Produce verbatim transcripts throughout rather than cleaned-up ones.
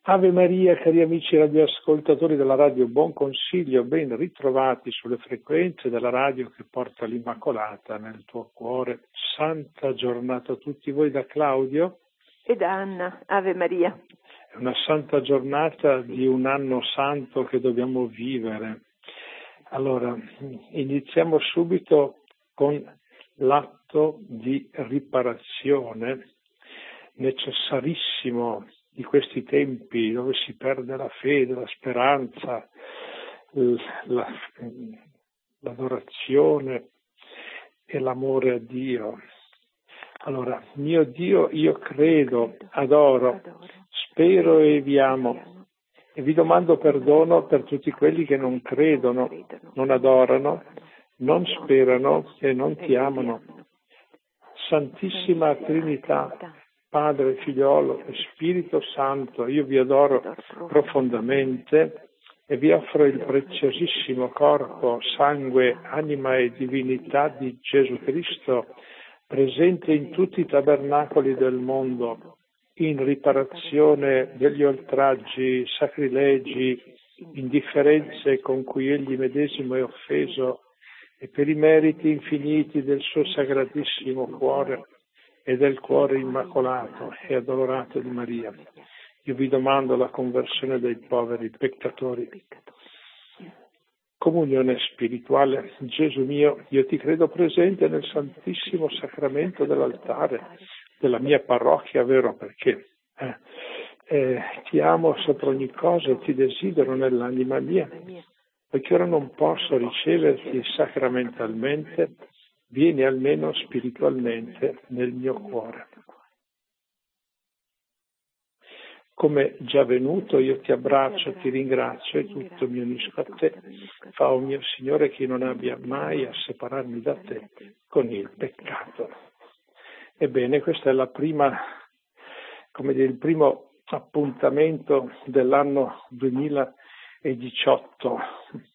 Ave Maria, cari amici radioascoltatori della Radio Buon Consiglio, ben ritrovati sulle frequenze della radio che porta l'Immacolata nel tuo cuore. Santa giornata a tutti voi da Claudio e da Anna. Ave Maria. È una santa giornata di un anno santo che dobbiamo vivere. Allora, iniziamo subito con l'atto di riparazione necessarissimo di questi tempi dove si perde la fede, la speranza, la, l'adorazione e l'amore a Dio. Allora, mio Dio, io credo, adoro, spero e vi amo e vi domando perdono per tutti quelli che non credono, non adorano, non sperano e non ti amano. Santissima Trinità, Padre, Figliolo e Spirito Santo, io vi adoro profondamente e vi offro il preziosissimo corpo, sangue, anima e divinità di Gesù Cristo, presente in tutti i tabernacoli del mondo, in riparazione degli oltraggi, sacrilegi, indifferenze con cui egli medesimo è offeso e per i meriti infiniti del suo sacratissimo cuore e del cuore immacolato e adorato di Maria. Io vi domando la conversione dei poveri peccatori. Comunione spirituale. Gesù mio, io ti credo presente nel Santissimo Sacramento dell'altare della mia parrocchia, vero? Perché eh, eh, ti amo sopra ogni cosa e ti desidero nell'anima mia. Poiché ora non posso riceverti sacramentalmente, vieni almeno spiritualmente nel mio cuore. Come già venuto, io ti abbraccio, ti ringrazio e tutto mi unisco a te. Fa, o mio Signore, che non abbia mai a separarmi da te con il peccato. Ebbene, questa è la prima, come dire, il primo appuntamento dell'anno duemiladiciotto.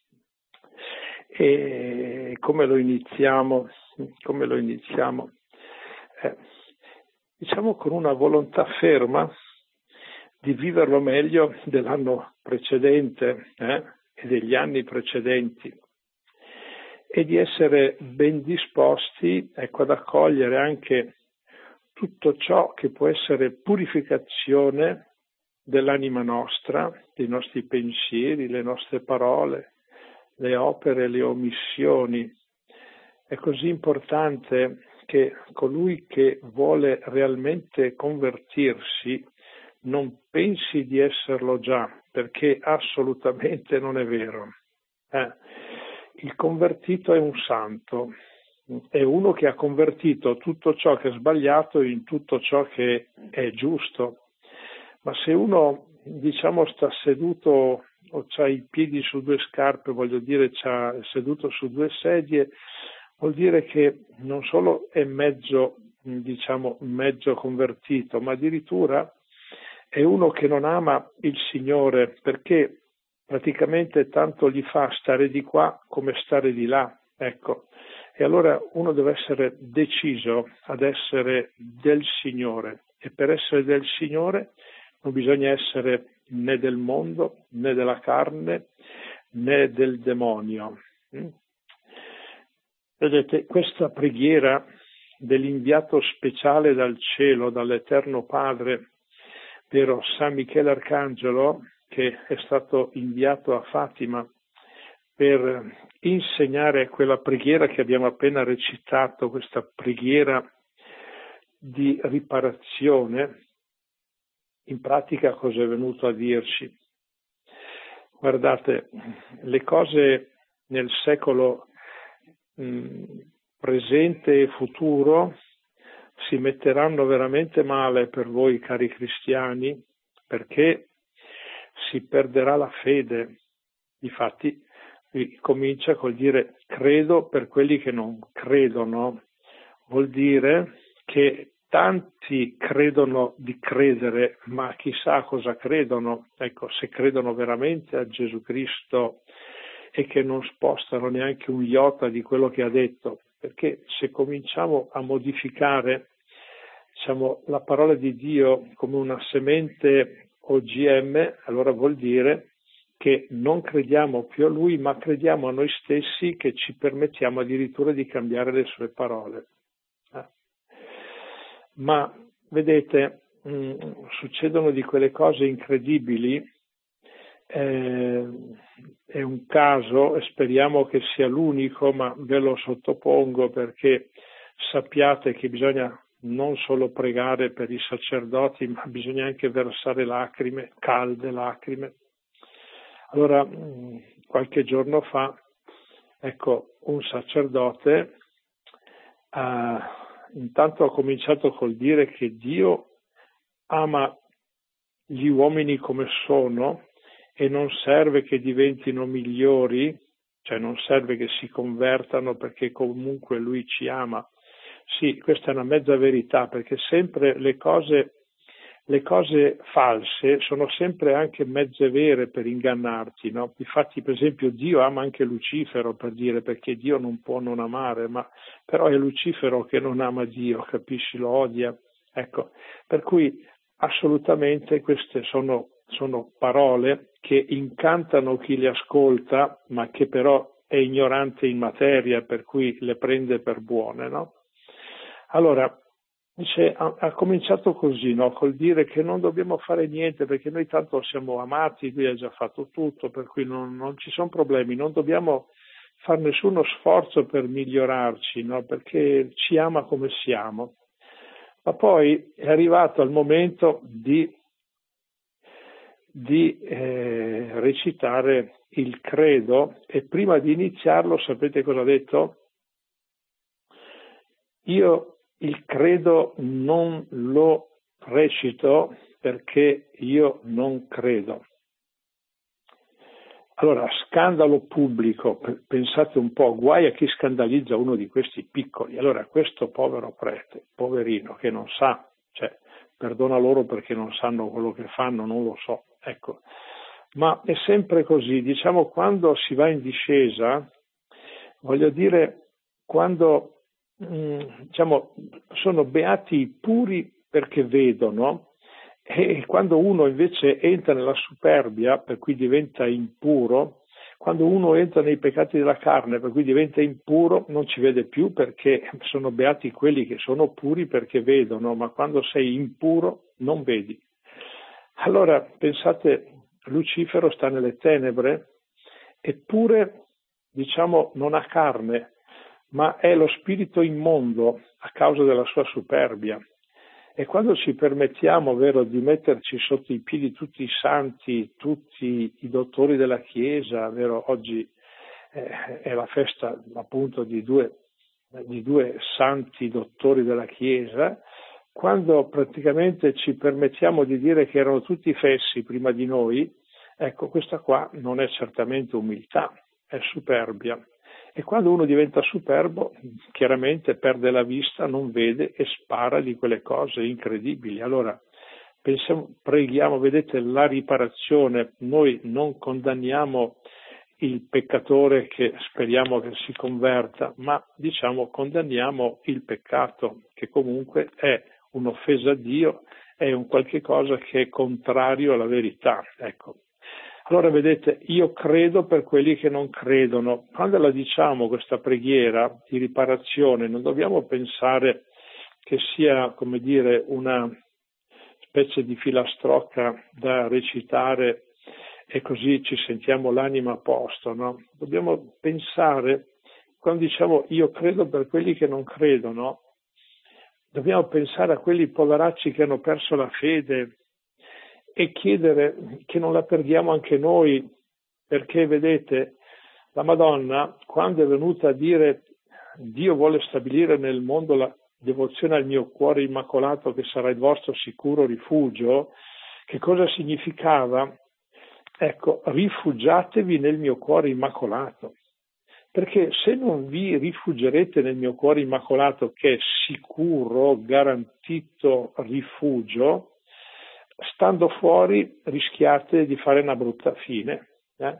E come lo iniziamo? Come lo iniziamo? Eh, diciamo con una volontà ferma di viverlo meglio dell'anno precedente eh, e degli anni precedenti e di essere ben disposti, ecco, ad accogliere anche tutto ciò che può essere purificazione dell'anima nostra, dei nostri pensieri, le nostre parole, le opere, le omissioni. È così importante che colui che vuole realmente convertirsi non pensi di esserlo già, perché assolutamente non è vero. Eh, il convertito è un santo, è uno che ha convertito tutto ciò che è sbagliato in tutto ciò che è giusto. Ma se uno, diciamo, sta seduto o c'ha i piedi su due scarpe, voglio dire, c'ha seduto su due sedie, vuol dire che non solo è mezzo, diciamo, mezzo convertito, ma addirittura è uno che non ama il Signore, perché praticamente tanto gli fa stare di qua come stare di là, ecco. E allora uno deve essere deciso ad essere del Signore, e per essere del Signore non bisogna essere né del mondo, né della carne, né del demonio. Vedete, questa preghiera dell'inviato speciale dal cielo, dall'Eterno Padre, vero San Michele Arcangelo, che è stato inviato a Fatima per insegnare quella preghiera che abbiamo appena recitato, questa preghiera di riparazione. In pratica cosa è venuto a dirci? Guardate, le cose nel secolo mh, presente e futuro si metteranno veramente male per voi, cari cristiani, perché si perderà la fede. Difatti, comincia col dire credo per quelli che non credono. Vuol dire che tanti credono di credere, ma chissà cosa credono. Ecco, se credono veramente a Gesù Cristo e che non spostano neanche un iota di quello che ha detto, perché se cominciamo a modificare, diciamo, la parola di Dio come una semente O G M, allora vuol dire che non crediamo più a lui, ma crediamo a noi stessi, che ci permettiamo addirittura di cambiare le sue parole. Eh. Ma vedete, mh, succedono di quelle cose incredibili. Eh, è un caso, e speriamo che sia l'unico, ma ve lo sottopongo perché sappiate che bisogna non solo pregare per i sacerdoti, ma bisogna anche versare lacrime, calde lacrime. Allora, qualche giorno fa, ecco, un sacerdote eh, intanto ha cominciato col dire che Dio ama gli uomini come sono e non serve che diventino migliori, cioè non serve che si convertano perché comunque lui ci ama. Sì, questa è una mezza verità, perché sempre le cose, le cose false sono sempre anche mezze vere per ingannarti, no? Infatti, per esempio, Dio ama anche Lucifero, per dire, perché Dio non può non amare, ma però è Lucifero che non ama Dio, capisci? Lo odia. Ecco, per cui assolutamente queste sono, sono parole che incantano chi le ascolta, ma che però è ignorante in materia, per cui le prende per buone, no? Allora, dice, ha, ha cominciato così, no? Col dire che non dobbiamo fare niente perché noi tanto siamo amati, lui ha già fatto tutto, per cui non, non ci sono problemi, non dobbiamo fare nessuno sforzo per migliorarci, no? Perché ci ama come siamo. Ma poi è arrivato il momento di, di eh, recitare il credo, e prima di iniziarlo sapete cosa ha detto? Io il credo non lo recito perché io non credo. Allora, scandalo pubblico, pensate un po', guai a chi scandalizza uno di questi piccoli. Allora, questo povero prete, poverino, che non sa, cioè, perdona loro perché non sanno quello che fanno, non lo so, ecco. Ma è sempre così, diciamo, quando si va in discesa, voglio dire, quando diciamo, sono beati i puri perché vedono, e quando uno invece entra nella superbia, per cui diventa impuro, quando uno entra nei peccati della carne, per cui diventa impuro, non ci vede più, perché sono beati quelli che sono puri perché vedono, ma quando sei impuro non vedi. Allora, pensate, Lucifero sta nelle tenebre, eppure, diciamo, non ha carne, ma è lo spirito immondo a causa della sua superbia. E quando ci permettiamo, vero, di metterci sotto i piedi tutti i santi, tutti i dottori della Chiesa, vero, oggi eh, è la festa appunto di due, di due santi dottori della Chiesa, quando praticamente ci permettiamo di dire che erano tutti fessi prima di noi, ecco, questa qua non è certamente umiltà, è superbia. E quando uno diventa superbo, chiaramente perde la vista, non vede e spara di quelle cose incredibili. Allora, pensiamo, preghiamo, vedete, la riparazione. Noi non condanniamo il peccatore che speriamo che si converta, ma diciamo condanniamo il peccato, che comunque è un'offesa a Dio, è un qualche cosa che è contrario alla verità, ecco. Allora vedete, io credo per quelli che non credono. Quando la diciamo questa preghiera di riparazione, non dobbiamo pensare che sia, come dire, una specie di filastrocca da recitare e così ci sentiamo l'anima a posto, no? Dobbiamo pensare, quando diciamo io credo per quelli che non credono, dobbiamo pensare a quelli poveracci che hanno perso la fede, e chiedere che non la perdiamo anche noi, perché vedete, la Madonna, quando è venuta a dire Dio vuole stabilire nel mondo la devozione al mio cuore immacolato che sarà il vostro sicuro rifugio, che cosa significava? Ecco, rifugiatevi nel mio cuore immacolato, perché se non vi rifuggerete nel mio cuore immacolato, che è sicuro, garantito rifugio, stando fuori rischiate di fare una brutta fine, eh?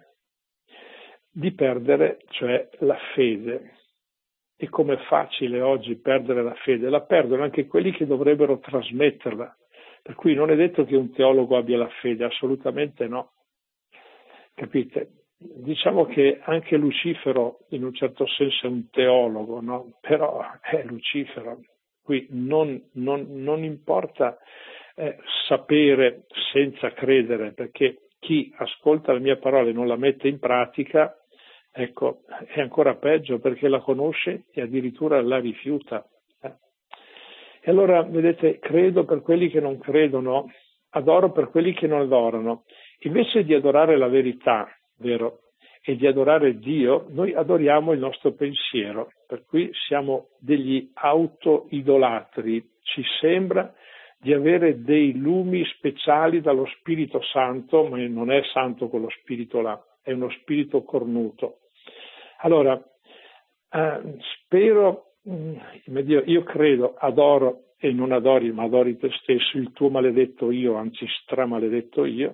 Di perdere, cioè, la fede. E com'è facile oggi perdere la fede? La perdono anche quelli che dovrebbero trasmetterla, Per cui non è detto che un teologo abbia la fede, assolutamente no. Capite? Diciamo che anche Lucifero in un certo senso è un teologo, no? Però è Lucifero. Qui non, non, non importa eh, sapere senza credere, perché chi ascolta la mia parola e non la mette in pratica, ecco, è ancora peggio perché la conosce e addirittura la rifiuta. Eh. E allora, vedete, credo per quelli che non credono, adoro per quelli che non adorano. Invece di adorare la verità, vero, e di adorare Dio, noi adoriamo il nostro pensiero, per cui siamo degli auto-idolatri. Ci sembra di avere dei lumi speciali dallo Spirito Santo, ma non è santo quello spirito là, è uno spirito cornuto. Allora, eh, spero, mh, Dio, io credo, adoro e non adori, ma adori te stesso, il tuo maledetto io, anzi stramaledetto io.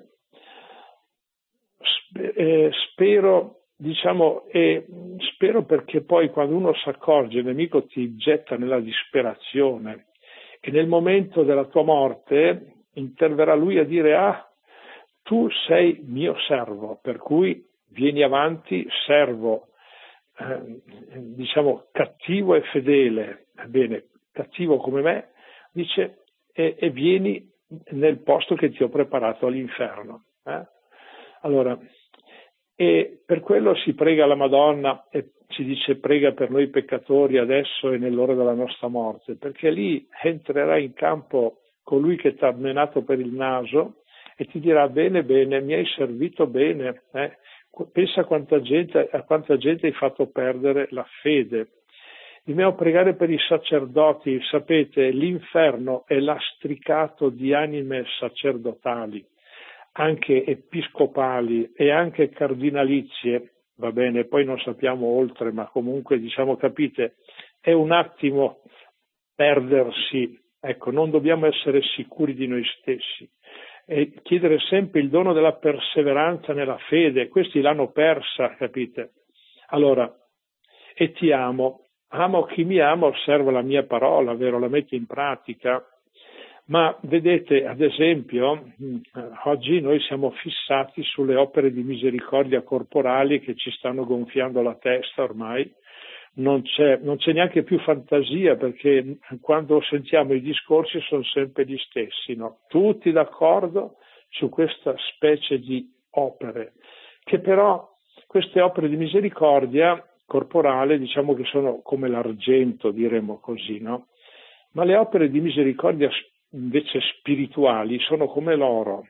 Eh, spero, diciamo, eh, spero perché poi quando uno si accorge, il nemico ti getta nella disperazione e nel momento della tua morte interverrà lui a dire: ah, tu sei mio servo, per cui vieni avanti, servo, eh, diciamo, cattivo e fedele, bene, cattivo come me, dice, e, e vieni nel posto che ti ho preparato all'inferno. Eh? Allora, e per quello si prega alla Madonna e si dice prega per noi peccatori adesso e nell'ora della nostra morte, perché lì entrerà in campo colui che ti ha menato per il naso e ti dirà: bene, bene, mi hai servito bene, eh? Pensa a quanta gente, a quanta gente hai fatto perdere la fede. Dobbiamo pregare per i sacerdoti, sapete, l'inferno è lastricato di anime sacerdotali, anche episcopali e anche cardinalizie, va bene, poi non sappiamo oltre, ma comunque diciamo, capite, è un attimo perdersi, ecco, non dobbiamo essere sicuri di noi stessi e chiedere sempre il dono della perseveranza nella fede. Questi l'hanno persa, capite? Allora, e ti amo, amo chi mi ama, osserva la mia parola, vero, la metti in pratica. Ma vedete, ad esempio, oggi noi siamo fissati sulle opere di misericordia corporali che ci stanno gonfiando la testa ormai, non c'è, non c'è neanche più fantasia, perché quando sentiamo i discorsi sono sempre gli stessi, no? Tutti d'accordo su questa specie di opere, che però queste opere di misericordia corporale diciamo che sono come l'argento, diremo così, no? Ma le opere di misericordia invece spirituali sono come l'oro.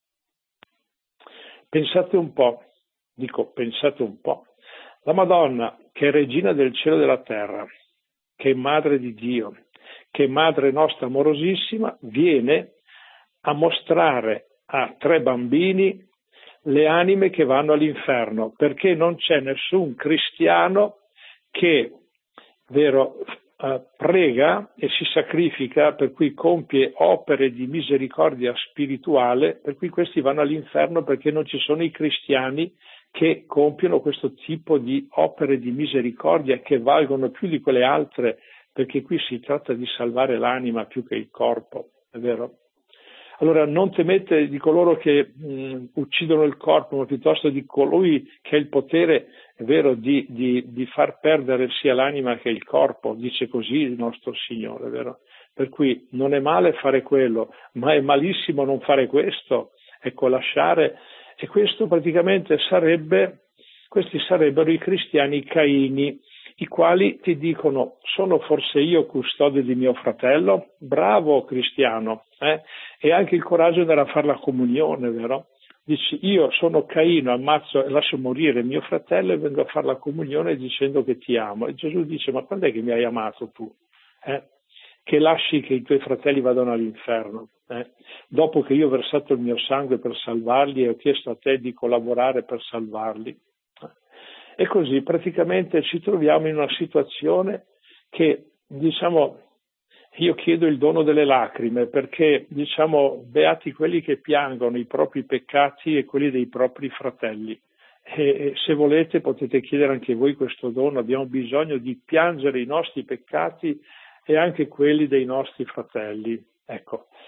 Pensate un po', dico pensate un po', la Madonna che è regina del cielo e della terra, che è madre di Dio, che è madre nostra amorosissima, viene a mostrare a tre bambini le anime che vanno all'inferno, perché non c'è nessun cristiano che, vero, Uh, prega e si sacrifica, per cui compie opere di misericordia spirituale, per cui questi vanno all'inferno, perché non ci sono i cristiani che compiono questo tipo di opere di misericordia che valgono più di quelle altre, perché qui si tratta di salvare l'anima più che il corpo, è vero? Allora non temete di coloro che mh, uccidono il corpo, ma piuttosto di colui che ha il potere, è vero, di, di, di far perdere sia l'anima che il corpo, dice così il nostro Signore, è vero? Per cui non è male fare quello, ma è malissimo non fare questo, ecco, lasciare, e questo praticamente sarebbe, questi sarebbero i cristiani caini, i quali ti dicono: sono forse io custode di mio fratello? Bravo cristiano, eh? E anche il coraggio di andare a fare la comunione, vero? Dici: io sono Caino, ammazzo e lascio morire mio fratello e vengo a fare la comunione dicendo che ti amo. E Gesù dice: ma quando è che mi hai amato tu? Eh? Che lasci che i tuoi fratelli vadano all'inferno? Eh? Dopo che io ho versato il mio sangue per salvarli e ho chiesto a te di collaborare per salvarli. E così praticamente ci troviamo in una situazione che, diciamo, io chiedo il dono delle lacrime, perché, diciamo, beati quelli che piangono i propri peccati e quelli dei propri fratelli. E se volete potete chiedere anche voi questo dono, abbiamo bisogno di piangere i nostri peccati e anche quelli dei nostri fratelli. Ecco.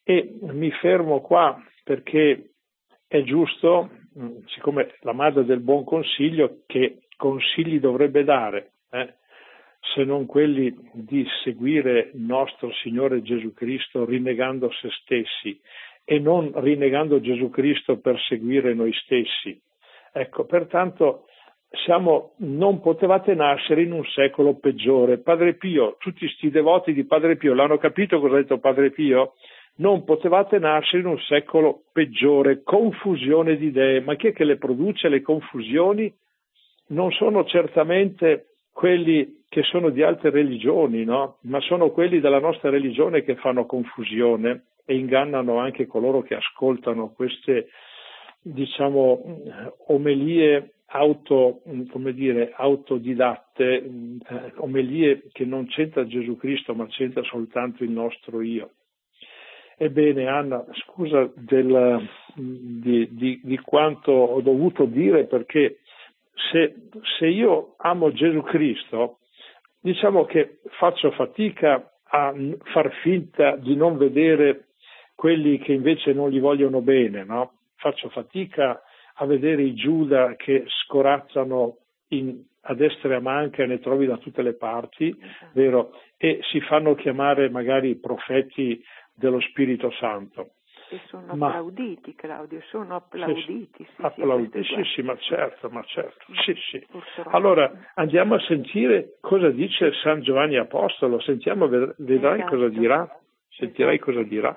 E mi fermo qua perché è giusto, siccome la madre del buon consiglio, che consigli dovrebbe dare, eh? se non quelli di seguire nostro Signore Gesù Cristo rinnegando se stessi e non rinnegando Gesù Cristo per seguire noi stessi. Ecco, pertanto siamo, non potevate nascere in un secolo peggiore. Padre Pio, tutti sti devoti di Padre Pio l'hanno capito cosa ha detto Padre Pio? Non potevate nascere in un secolo peggiore, confusione di idee. Ma chi è che le produce le confusioni? Non sono certamente quelli che sono di altre religioni, no? Ma sono quelli della nostra religione che fanno confusione e ingannano anche coloro che ascoltano queste, diciamo, omelie auto, come dire, autodidatte, eh, omelie che non c'entra Gesù Cristo, ma c'entra soltanto il nostro io. Ebbene, Anna, scusa del, di, di, di quanto ho dovuto dire, perché se, se io amo Gesù Cristo, diciamo che faccio fatica a far finta di non vedere quelli che invece non gli vogliono bene, no? Faccio fatica a vedere i Giuda che scorazzano in, a destra e a manca e ne trovi da tutte le parti, vero? E si fanno chiamare magari profeti dello Spirito Santo. E sono ma, applauditi, Claudio, sono applauditi. Sì, sì, applauditi, sì, sì, sì, ma certo, ma certo. Sì, sì. Purtroppo. Allora andiamo a sentire cosa dice San Giovanni Apostolo, sentiamo, vedrai esatto. cosa dirà, sentirai esatto. cosa dirà.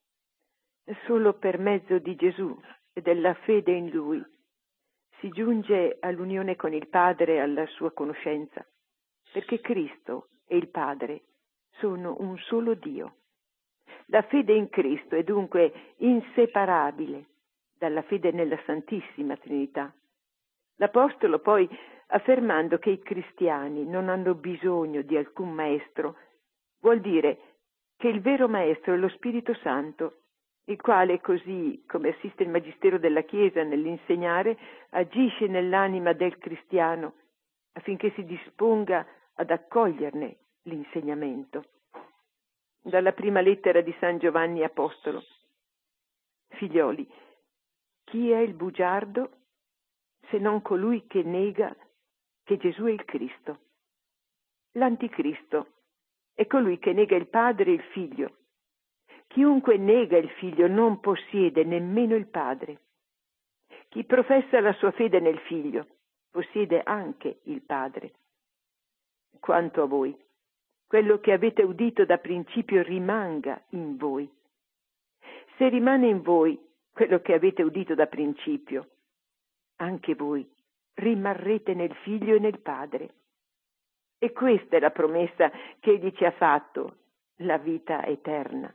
Solo per mezzo di Gesù e della fede in Lui si giunge all'unione con il Padre e alla sua conoscenza, perché Cristo e il Padre sono un solo Dio. La fede in Cristo è dunque inseparabile dalla fede nella Santissima Trinità. L'Apostolo poi, affermando che i cristiani non hanno bisogno di alcun maestro, vuol dire che il vero maestro è lo Spirito Santo, il quale, così come assiste il Magistero della Chiesa nell'insegnare, agisce nell'anima del cristiano affinché si disponga ad accoglierne l'insegnamento. Dalla prima lettera di San Giovanni Apostolo. Figlioli, chi è il bugiardo se non colui che nega che Gesù è il Cristo? L'anticristo è colui che nega il Padre e il Figlio. Chiunque nega il Figlio non possiede nemmeno il Padre. Chi professa la sua fede nel Figlio possiede anche il Padre. Quanto a voi, quello che avete udito da principio rimanga in voi. Se rimane in voi quello che avete udito da principio, anche voi rimarrete nel Figlio e nel Padre. E questa è la promessa che Egli ci ha fatto, la vita eterna.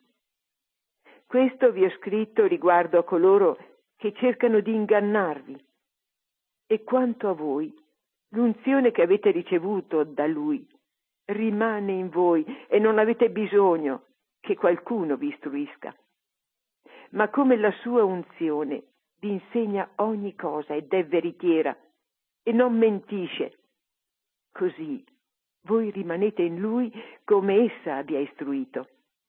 Questo vi ho scritto riguardo a coloro che cercano di ingannarvi. E quanto a voi, l'unzione che avete ricevuto da Lui rimane in voi e non avete bisogno che qualcuno vi istruisca. Ma come la sua unzione vi insegna ogni cosa ed è veritiera e non mentisce, così voi rimanete in Lui come essa vi ha istruito.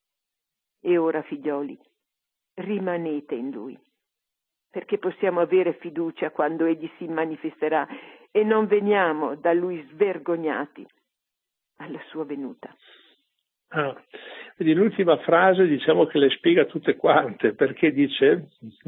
E ora, figlioli, rimanete in Lui, perché possiamo avere fiducia quando Egli si manifesterà e non veniamo da Lui svergognati alla sua venuta. Ah, quindi l'ultima frase diciamo che le spiega tutte quante, perché dice,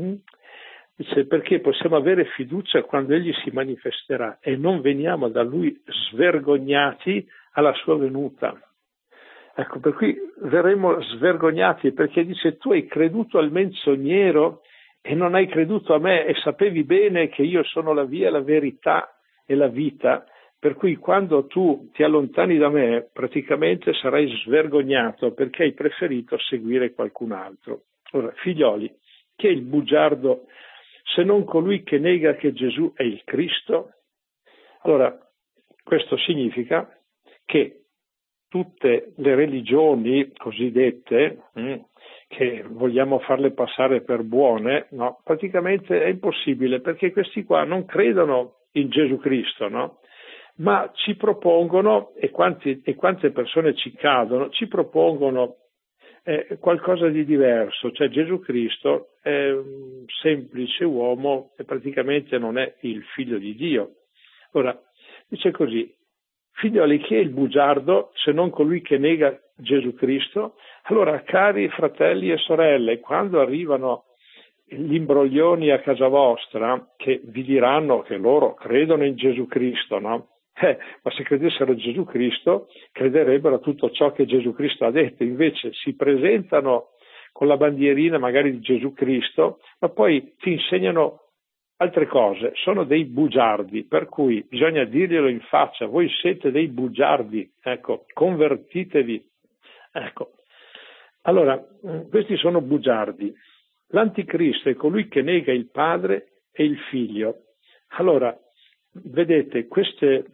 dice perché possiamo avere fiducia quando Egli si manifesterà e non veniamo da Lui svergognati alla sua venuta. Ecco, per cui verremo svergognati perché dice tu hai creduto al menzognero e non hai creduto a me e sapevi bene che io sono la via, la verità e la vita, per cui quando tu ti allontani da me praticamente sarai svergognato perché hai preferito seguire qualcun altro. Ora, figlioli, chi è il bugiardo se non colui che nega che Gesù è il Cristo? Allora, questo significa che tutte le religioni cosiddette, mh, che vogliamo farle passare per buone, no? Praticamente è impossibile perché questi qua non credono in Gesù Cristo, no? Ma ci propongono, e, quanti, e quante persone ci cadono, ci propongono è qualcosa di diverso, cioè Gesù Cristo è un semplice uomo e praticamente non è il figlio di Dio. Ora, dice così: figlioli, chi è il bugiardo se non colui che nega Gesù Cristo? Allora, cari fratelli e sorelle, quando arrivano gli imbroglioni a casa vostra, che vi diranno che loro credono in Gesù Cristo, no? Eh, ma se credessero in Gesù Cristo, crederebbero a tutto ciò che Gesù Cristo ha detto. Invece si presentano con la bandierina magari di Gesù Cristo, ma poi ti insegnano altre cose. Sono dei bugiardi, per cui bisogna dirglielo in faccia: voi siete dei bugiardi, ecco, convertitevi. Ecco. Allora, questi sono bugiardi. L'anticristo è colui che nega il padre e il figlio. Allora, vedete, queste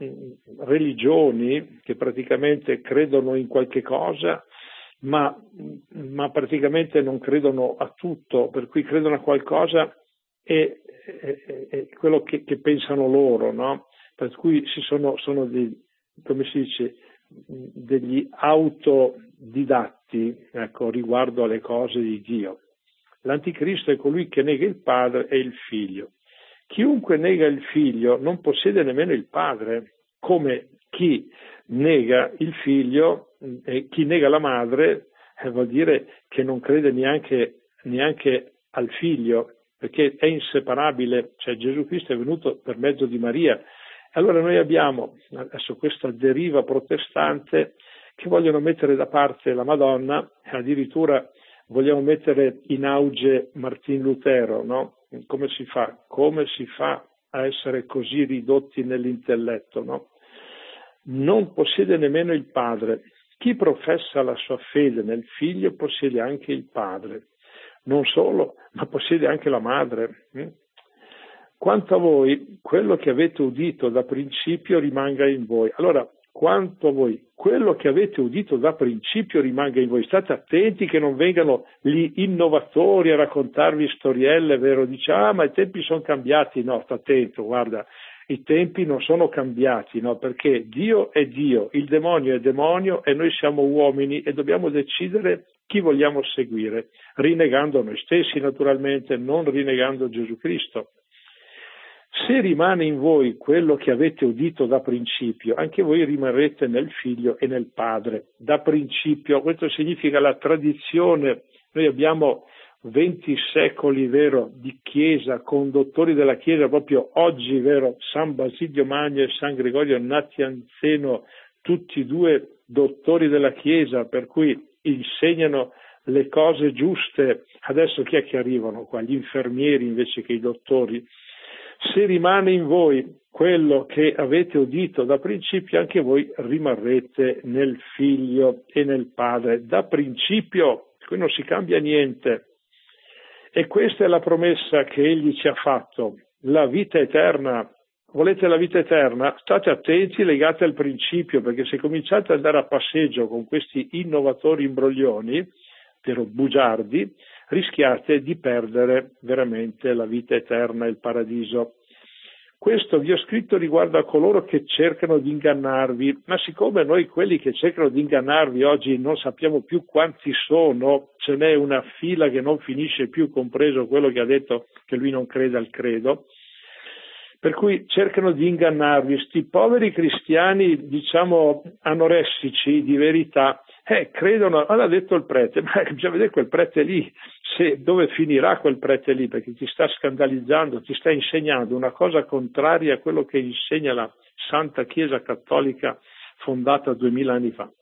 religioni che praticamente credono in qualche cosa, ma, ma praticamente non credono a tutto, per cui credono a qualcosa e, e, e quello che, che pensano loro, no? Per cui si sono, sono dei, come si dice, degli autodidatti, ecco, riguardo alle cose di Dio. L'anticristo è colui che nega il padre e il figlio. Chiunque nega il figlio non possiede nemmeno il padre, come chi nega il figlio e chi nega la madre eh, vuol dire che non crede neanche, neanche al figlio, perché è inseparabile, cioè Gesù Cristo è venuto per mezzo di Maria. Allora noi abbiamo adesso questa deriva protestante che vogliono mettere da parte la Madonna, addirittura vogliamo mettere in auge Martin Lutero, no? Come si fa? Come si fa a essere così ridotti nell'intelletto, no? Non possiede nemmeno il padre. Chi professa la sua fede nel figlio possiede anche il padre. Non solo, ma possiede anche la madre. Quanto a voi, quello che avete udito da principio rimanga in voi. Allora, quanto a voi, quello che avete udito da principio rimanga in voi. State attenti che non vengano gli innovatori a raccontarvi storielle, vero? Dice, ah, ma i tempi sono cambiati. No, sta attento, guarda, i tempi non sono cambiati, no? Perché Dio è Dio, il demonio è demonio e noi siamo uomini e dobbiamo decidere chi vogliamo seguire, rinnegando noi stessi naturalmente, non rinnegando Gesù Cristo. Se rimane in voi quello che avete udito da principio, anche voi rimarrete nel Figlio e nel Padre. Da principio, questo significa la tradizione. Noi abbiamo venti secoli, vero, di Chiesa, conduttori della Chiesa, proprio oggi, vero, San Basilio Magno e San Gregorio Nazianzeno, tutti e due dottori della Chiesa, per cui insegnano le cose giuste. Adesso chi è che arrivano qua? Gli infermieri invece che i dottori. Se rimane in voi quello che avete udito da principio, anche voi rimarrete nel Figlio e nel Padre. Da principio, qui non si cambia niente. E questa è la promessa che Egli ci ha fatto, la vita eterna. Volete la vita eterna? State attenti, legate al principio, perché se cominciate ad andare a passeggio con questi innovatori imbroglioni, vero, bugiardi, rischiate di perdere veramente la vita eterna e il paradiso. Questo vi ho scritto riguardo a coloro che cercano di ingannarvi, ma siccome noi quelli che cercano di ingannarvi oggi non sappiamo più quanti sono, ce n'è una fila che non finisce più, compreso quello che ha detto che lui non crede al credo, per cui cercano di ingannarvi, sti poveri cristiani, diciamo, anoressici di verità, eh, credono, allora ha detto il prete, ma bisogna vedere quel prete lì, se, dove finirà quel prete lì, perché ti sta scandalizzando, ti sta insegnando una cosa contraria a quello che insegna la Santa Chiesa Cattolica fondata duemila anni fa.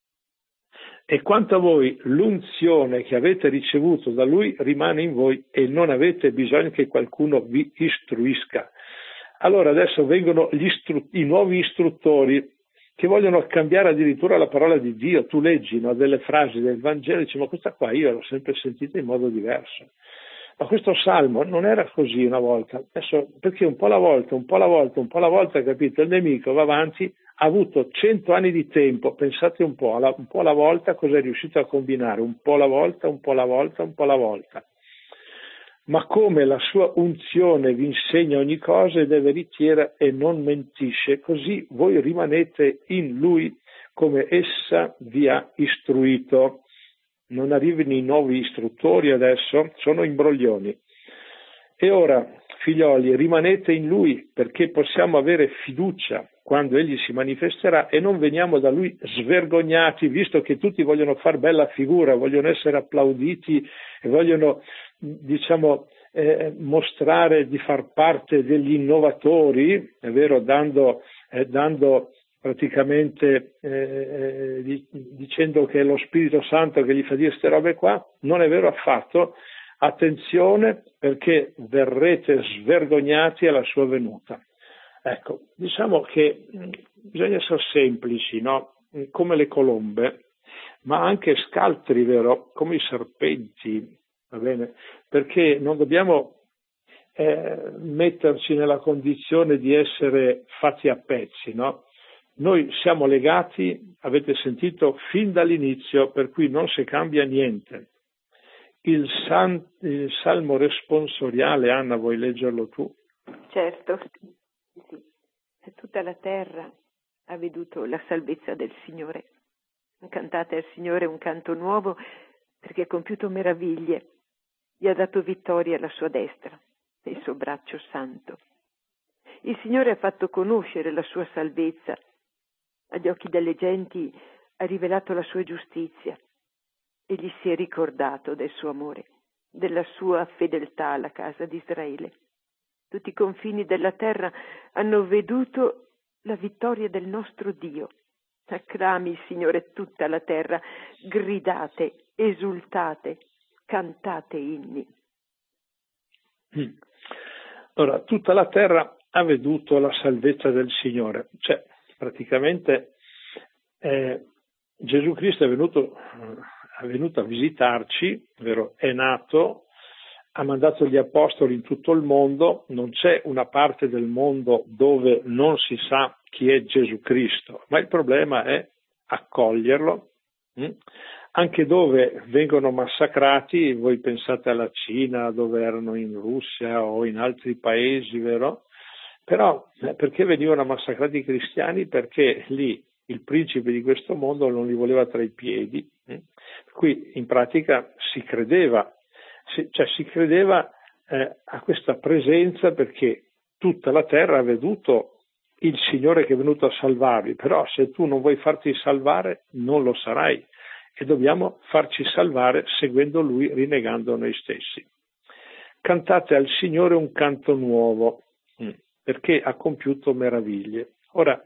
E quanto a voi, l'unzione che avete ricevuto da Lui rimane in voi e non avete bisogno che qualcuno vi istruisca. Allora adesso vengono gli istru- i nuovi istruttori che vogliono cambiare addirittura la parola di Dio. Tu leggi, no, delle frasi del Vangelo e dici, ma questa qua io l'ho sempre sentita in modo diverso. Ma questo salmo non era così una volta. Adesso, perché un po' alla volta, un po' alla volta, un po' alla volta, capito? Il nemico va avanti, ha avuto cento anni di tempo, pensate un po', alla, un po' alla volta cosa è riuscito a combinare, un po' alla volta, un po' alla volta, un po' alla volta. Ma come la sua unzione vi insegna ogni cosa ed è veritiera e non mentisce, così voi rimanete in Lui come essa vi ha istruito. non arrivino i nuovi istruttori adesso, sono imbroglioni. E ora, figlioli, rimanete in Lui, perché possiamo avere fiducia quando Egli si manifesterà e non veniamo da Lui svergognati, visto che tutti vogliono far bella figura, vogliono essere applauditi e vogliono, diciamo, eh, mostrare di far parte degli innovatori, è vero, dando, eh, dando praticamente eh, dicendo che è lo Spirito Santo che gli fa dire queste robe qua. Non è vero affatto. Attenzione, perché verrete svergognati alla sua venuta. Ecco, diciamo che bisogna essere semplici, no? Come le colombe, ma anche scaltri, vero? Come i serpenti, va bene? Perché non dobbiamo eh, metterci nella condizione di essere fatti a pezzi, no? Noi siamo legati, avete sentito, fin dall'inizio, per cui non si cambia niente. Il, san, il salmo responsoriale, Anna, vuoi leggerlo tu? Certo, sì. Tutta la terra ha veduto la salvezza del Signore. Cantate al Signore un canto nuovo, perché ha compiuto meraviglie. Gli ha dato vittoria alla sua destra, nel suo braccio santo. Il Signore ha fatto conoscere la sua salvezza. Agli occhi delle genti ha rivelato la sua giustizia. Egli si è ricordato del suo amore, della sua fedeltà alla casa di Israele. Tutti i confini della terra hanno veduto la vittoria del nostro Dio. Acclami il Signore tutta la terra, gridate, esultate, cantate inni. Ora, tutta la terra ha veduto la salvezza del Signore. Cioè, praticamente eh, Gesù Cristo è venuto... è venuto a visitarci, vero? È nato, ha mandato gli apostoli in tutto il mondo, non c'è una parte del mondo dove non si sa chi è Gesù Cristo, ma il problema è accoglierlo, hm? Anche dove vengono massacrati, voi pensate alla Cina, dove erano in Russia o in altri paesi, vero? Però eh, perché venivano massacrati i cristiani? Perché lì il principe di questo mondo non li voleva tra i piedi. Qui in pratica si credeva, si, cioè si credeva eh, a questa presenza, perché tutta la terra ha veduto il Signore che è venuto a salvarvi, però se tu non vuoi farti salvare non lo sarai, e dobbiamo farci salvare seguendo Lui, rinnegando noi stessi. Cantate al Signore un canto nuovo, perché ha compiuto meraviglie. Ora,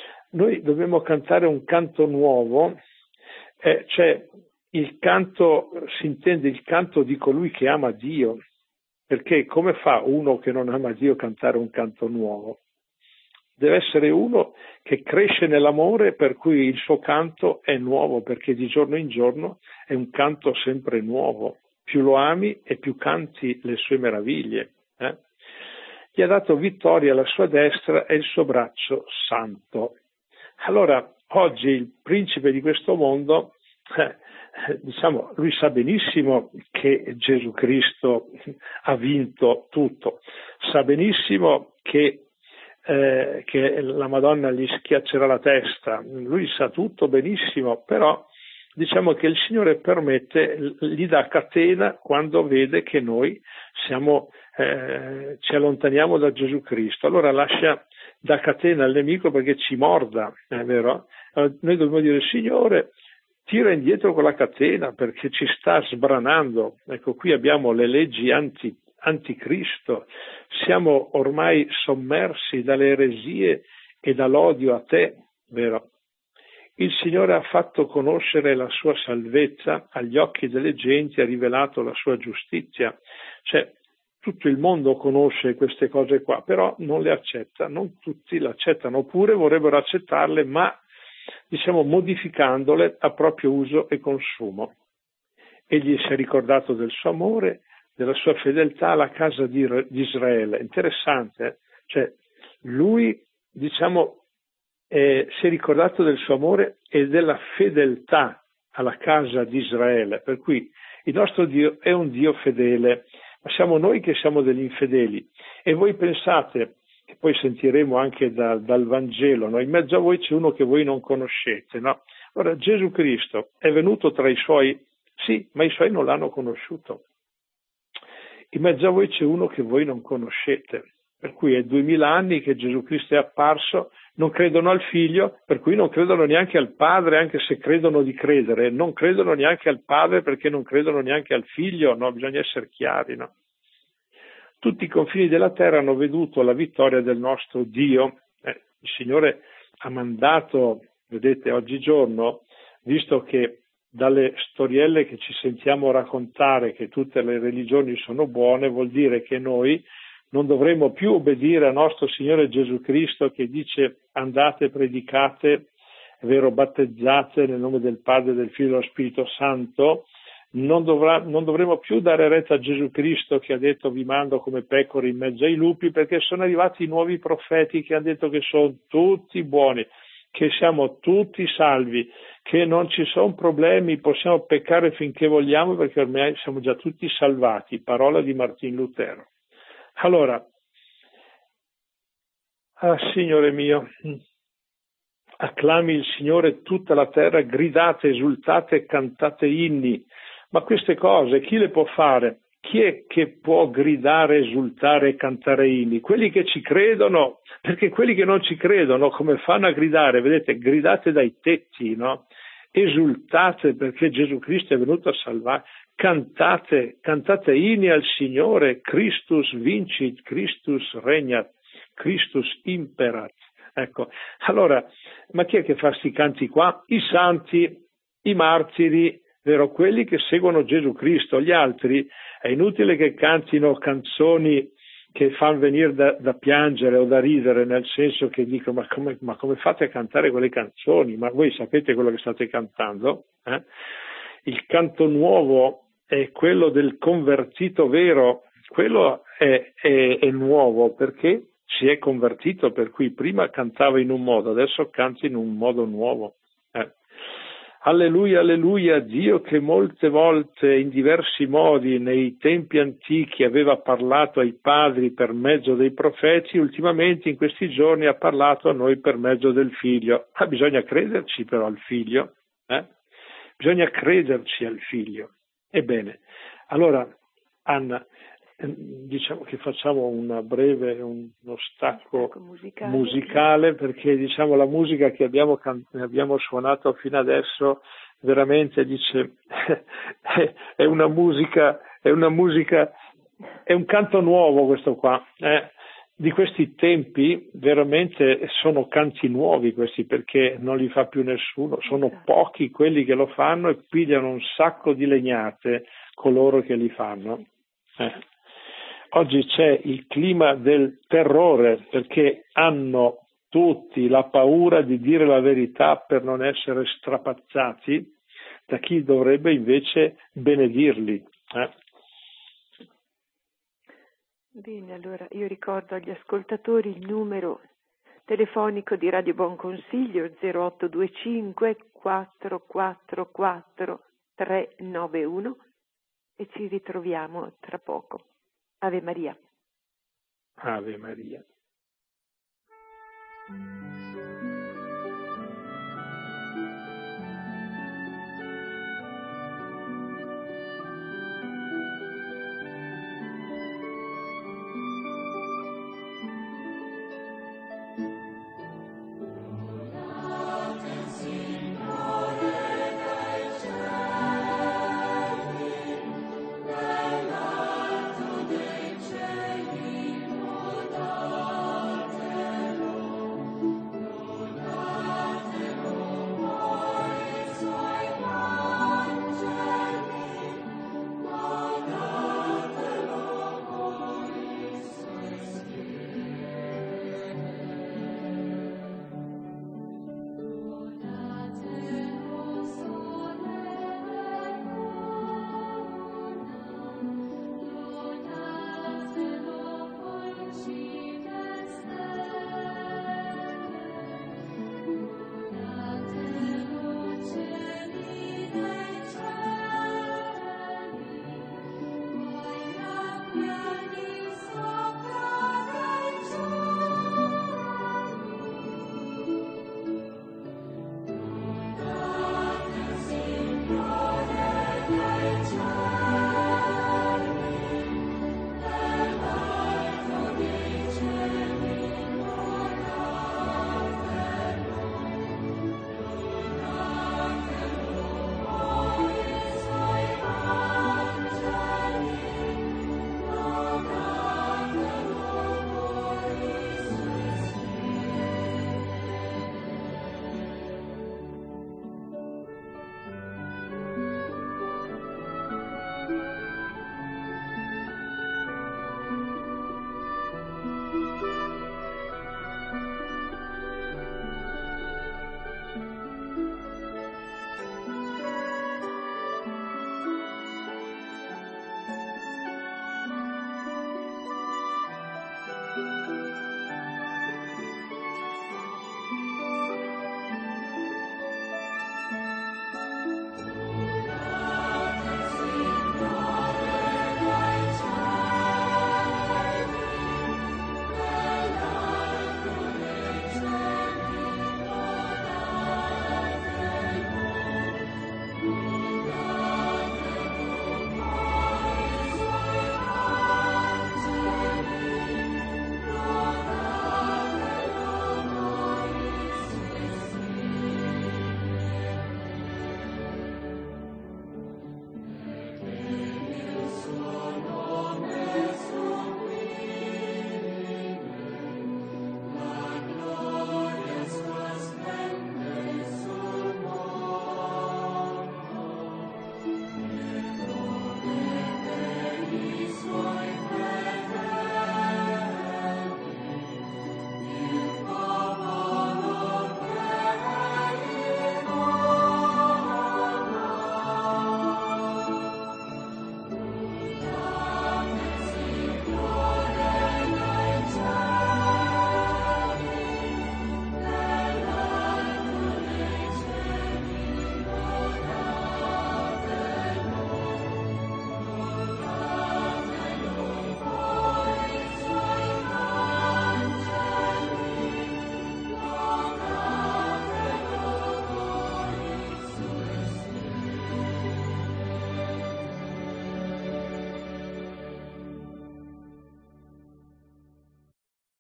noi dobbiamo cantare un canto nuovo, eh, cioè il canto, si intende il canto di colui che ama Dio, perché come fa uno che non ama Dio a cantare un canto nuovo? Deve essere uno che cresce nell'amore, per cui il suo canto è nuovo, perché di giorno in giorno è un canto sempre nuovo. Più lo ami e più canti le sue meraviglie. Eh? Gli ha dato vittoria alla sua destra e il suo braccio santo. Allora, oggi il principe di questo mondo, eh, diciamo, lui sa benissimo che Gesù Cristo ha vinto tutto, sa benissimo che, eh, che la Madonna gli schiaccerà la testa, lui sa tutto benissimo, però diciamo che il Signore permette, gli dà catena quando vede che noi siamo, eh, ci allontaniamo da Gesù Cristo, allora lascia da catena al nemico perché ci morda, è vero? Allora, noi dobbiamo dire: Signore, tira indietro quella catena perché ci sta sbranando. Ecco, qui abbiamo le leggi anti, anticristo, siamo ormai sommersi dalle eresie e dall'odio a te, vero? Il Signore ha fatto conoscere la sua salvezza agli occhi delle genti, ha rivelato la sua giustizia. Cioè, tutto il mondo conosce queste cose qua, però non le accetta, non tutti le accettano, oppure vorrebbero accettarle, ma diciamo modificandole a proprio uso e consumo. Egli si è ricordato del suo amore, della sua fedeltà alla casa di Israele. Interessante, eh? Cioè, lui, diciamo, eh, si è ricordato del suo amore e della fedeltà alla casa di Israele, per cui il nostro Dio è un Dio fedele, ma siamo noi che siamo degli infedeli. E voi pensate, che poi sentiremo anche da, dal Vangelo, no? In mezzo a voi c'è uno che voi non conoscete, no? Ora, Gesù Cristo è venuto tra i suoi Sì, ma i suoi non l'hanno conosciuto. In mezzo a voi c'è uno che voi non conoscete, per cui è duemila anni che Gesù Cristo è apparso, non credono al Figlio, per cui non credono neanche al Padre, anche se credono di credere, non credono neanche al Padre perché non credono neanche al Figlio, no? Bisogna essere chiari, no? Tutti i confini della terra hanno veduto la vittoria del nostro Dio. Eh, il Signore ha mandato, vedete, oggigiorno, visto che dalle storielle che ci sentiamo raccontare che tutte le religioni sono buone, vuol dire che noi non dovremo più obbedire al nostro Signore Gesù Cristo che dice andate, predicate, è vero, battezzate nel nome del Padre, del Figlio e dello Spirito Santo. Non, dovrà, non dovremo più dare retta a Gesù Cristo che ha detto vi mando come pecore in mezzo ai lupi, perché sono arrivati i nuovi profeti che hanno detto che sono tutti buoni, che siamo tutti salvi, che non ci sono problemi, possiamo peccare finché vogliamo perché ormai siamo già tutti salvati, parola di Martin Lutero. Allora, ah, Signore mio, acclami il Signore tutta la terra, gridate, esultate, cantate inni. Ma queste cose chi le può fare? Chi è che può gridare, esultare e cantare inni? Quelli che ci credono, perché quelli che non ci credono come fanno a gridare? Vedete, gridate dai tetti, no? Esultate perché Gesù Cristo è venuto a salvare, cantate, cantate inni al Signore, Christus vincit, Christus regnat, Christus imperat. Ecco, allora, ma chi è che fa sti canti qua? I santi, i martiri, vero, quelli che seguono Gesù Cristo. Gli altri è inutile che cantino canzoni che fanno venire da, da piangere o da ridere, nel senso che dico ma come, ma come fate a cantare quelle canzoni? Ma voi sapete quello che state cantando? Eh? Il canto nuovo è quello del convertito vero, quello è, è, è nuovo perché si è convertito, per cui prima cantava in un modo, adesso canta in un modo nuovo. Eh. Alleluia, alleluia, Dio che molte volte in diversi modi nei tempi antichi aveva parlato ai padri per mezzo dei profeti, ultimamente in questi giorni ha parlato a noi per mezzo del Figlio. Ah, bisogna crederci però al Figlio, eh? Bisogna crederci al Figlio. Ebbene, allora Anna, diciamo che facciamo una breve, uno stacco musicale, musicale perché diciamo la musica che abbiamo, can- abbiamo suonato fino adesso veramente dice è una musica, è una musica, è un canto nuovo questo qua, eh? Di questi tempi veramente sono canti nuovi questi perché non li fa più nessuno, sono pochi quelli che lo fanno e pigliano un sacco di legnate coloro che li fanno. Eh. Oggi c'è il clima del terrore perché hanno tutti la paura di dire la verità per non essere strapazzati da chi dovrebbe invece benedirli. Eh? Bene, allora io ricordo agli ascoltatori il numero telefonico di Radio Buon Consiglio zero otto due cinque quattro quattro quattro tre nove uno e ci ritroviamo tra poco. Ave Maria. Ave Maria.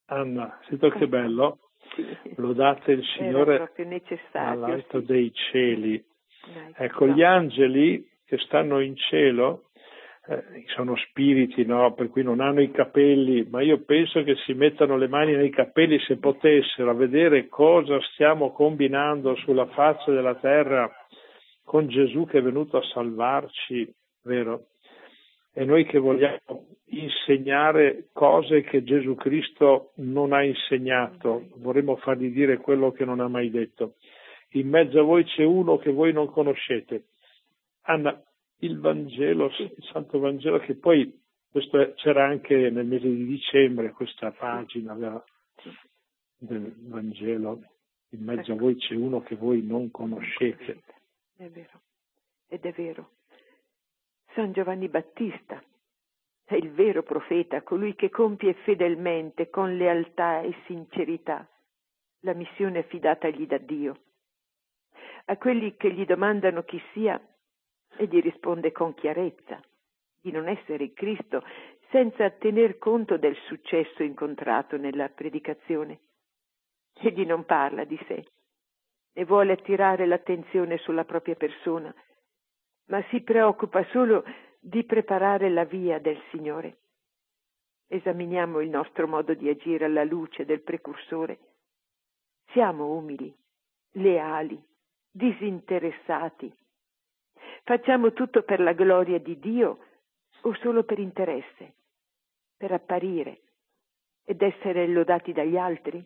Anna, sento che bello, sì. Lodate il Signore all'alto sì. dei cieli. Dai, ecco, no. Gli angeli che stanno in cielo eh, sono spiriti, no? Per cui non hanno i capelli, ma io penso che si mettano le mani nei capelli se potessero a vedere cosa stiamo combinando sulla faccia della terra con Gesù che è venuto a salvarci, vero? E noi che vogliamo insegnare cose che Gesù Cristo non ha insegnato, vorremmo fargli dire quello che non ha mai detto. In mezzo a voi c'è uno che voi non conoscete. Anna, il Vangelo, il Santo Vangelo, che poi questo è, c'era anche nel mese di dicembre questa pagina del Vangelo, in mezzo a voi c'è uno che voi non conoscete. È vero, ed è vero. San Giovanni Battista è il vero profeta, colui che compie fedelmente, con lealtà e sincerità, la missione affidatagli da Dio. A quelli che gli domandano chi sia, egli risponde con chiarezza di non essere il Cristo, senza tener conto del successo incontrato nella predicazione. Egli non parla di sé e vuole attirare l'attenzione sulla propria persona, ma si preoccupa solo di preparare la via del Signore. Esaminiamo il nostro modo di agire alla luce del precursore. Siamo umili, leali, disinteressati. Facciamo tutto per la gloria di Dio o solo per interesse, per apparire ed essere lodati dagli altri?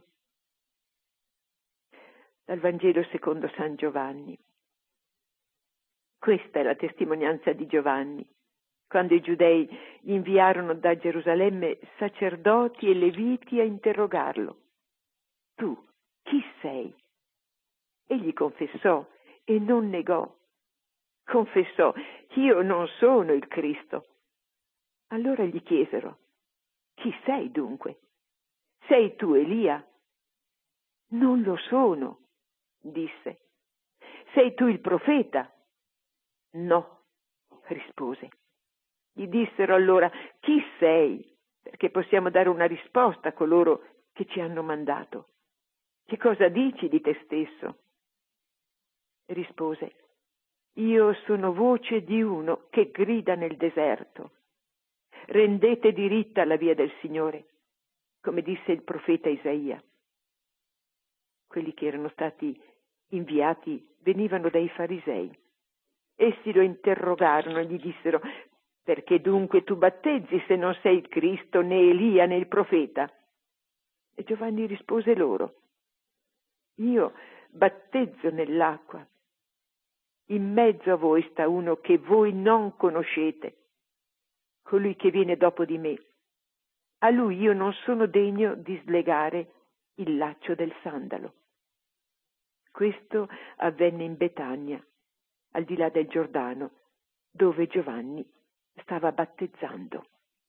Dal Vangelo secondo San Giovanni. Questa è la testimonianza di Giovanni, quando i giudei gli inviarono da Gerusalemme sacerdoti e leviti a interrogarlo. Tu, chi sei? Egli confessò e non negò. Confessò, io non sono il Cristo. Allora gli chiesero, chi sei dunque? Sei tu Elia? Non lo sono, disse. Sei tu il profeta? No, rispose. Gli dissero allora, chi sei? Perché possiamo dare una risposta a coloro che ci hanno mandato. Che cosa dici di te stesso? Rispose, io sono voce di uno che grida nel deserto. Rendete diritta la via del Signore, come disse il profeta Isaia. Quelli che erano stati inviati venivano dai farisei. Essi lo interrogarono e gli dissero, perché dunque tu battezzi se non sei il Cristo, né Elia, né il profeta? E Giovanni rispose loro, io battezzo nell'acqua. In mezzo a voi sta uno che voi non conoscete, colui che viene dopo di me. A lui io non sono degno di slegare il laccio del sandalo. Questo avvenne in Betania, al di là del Giordano, dove Giovanni stava battezzando.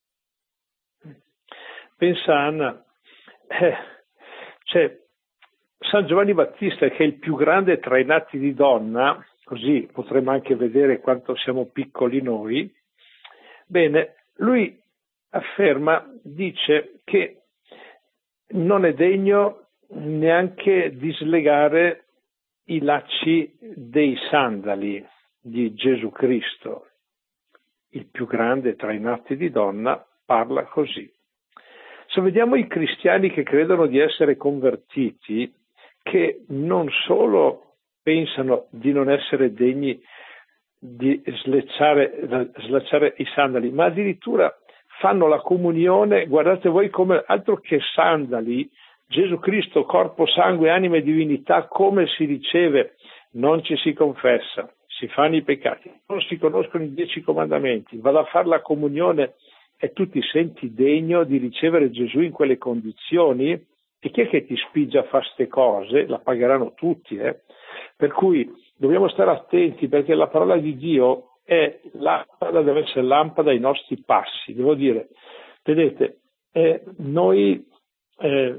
Pensa Anna, eh, cioè San Giovanni Battista, che è il più grande tra i nati di donna, così potremo anche vedere quanto siamo piccoli noi, bene, lui afferma, dice che non è degno neanche di slegare i lacci dei sandali di Gesù Cristo. Il più grande tra i nati di donna parla così. Se vediamo i cristiani che credono di essere convertiti, che non solo pensano di non essere degni di slacciare, slacciare i sandali, ma addirittura fanno la comunione, guardate voi come altro che sandali, Gesù Cristo, corpo, sangue, anima e divinità, come si riceve, non ci si confessa, si fanno i peccati, non si conoscono i dieci comandamenti, vado a fare la comunione e tu ti senti degno di ricevere Gesù in quelle condizioni? E chi è che ti spinge a fare queste cose? La pagheranno tutti, eh? Per cui dobbiamo stare attenti, perché la parola di Dio è lampada, deve essere lampada ai nostri passi. Devo dire, vedete, eh, noi eh,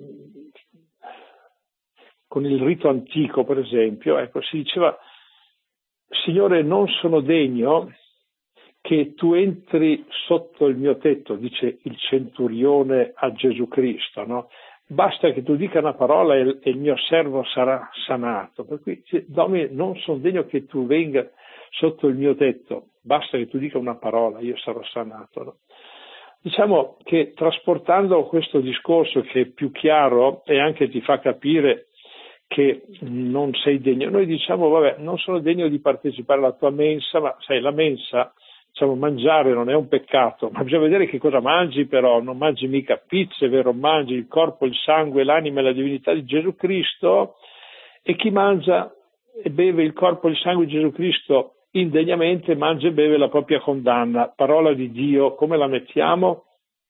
con il rito antico, per esempio, ecco, si diceva, Signore, non sono degno che tu entri sotto il mio tetto, dice il centurione a Gesù Cristo, no? Basta che tu dica una parola e, e il mio servo sarà sanato. Per cui, Domine, non sono degno che tu venga sotto il mio tetto, basta che tu dica una parola, io sarò sanato. No? Diciamo che trasportando questo discorso che è più chiaro e anche ti fa capire che non sei degno, noi diciamo, vabbè, non sono degno di partecipare alla tua mensa, ma sai, la mensa, diciamo, mangiare non è un peccato, ma bisogna vedere che cosa mangi, però non mangi mica pizze, vero? Mangi il corpo, il sangue, l'anima e la divinità di Gesù Cristo, e chi mangia e beve il corpo e il sangue di Gesù Cristo indegnamente mangia e beve la propria condanna. Parola di Dio, come la mettiamo?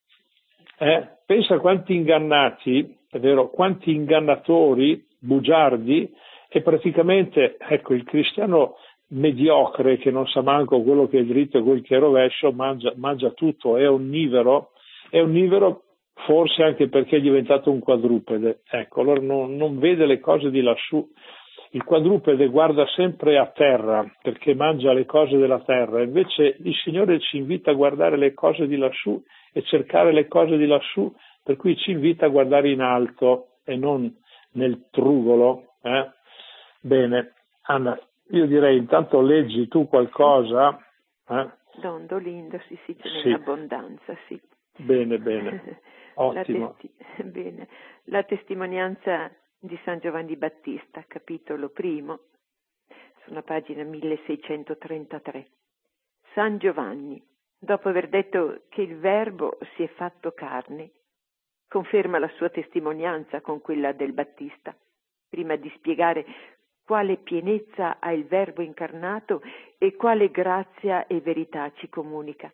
Eh? Pensa quanti ingannati, è vero, quanti ingannatori, bugiardi, e praticamente, ecco, il cristiano mediocre che non sa manco quello che è dritto e quello che è rovescio, mangia, mangia tutto, è onnivoro, è onnivoro forse anche perché è diventato un quadrupede, ecco, allora non, non vede le cose di lassù. Il quadrupede guarda sempre a terra perché mangia le cose della terra, invece il Signore ci invita a guardare le cose di lassù e cercare le cose di lassù, per cui ci invita a guardare in alto e non nel trugolo. Eh? Bene, Anna, io direi intanto leggi tu qualcosa. Eh? Dondolindo, sì, sì, ce n'è Sì. in abbondanza, sì. Bene, bene, ottimo. La, testi- bene. La testimonianza di San Giovanni Battista, capitolo primo, sulla pagina milleseicentotrentatré. San Giovanni, dopo aver detto che il Verbo si è fatto carne, conferma la sua testimonianza con quella del Battista, prima di spiegare quale pienezza ha il Verbo incarnato e quale grazia e verità ci comunica.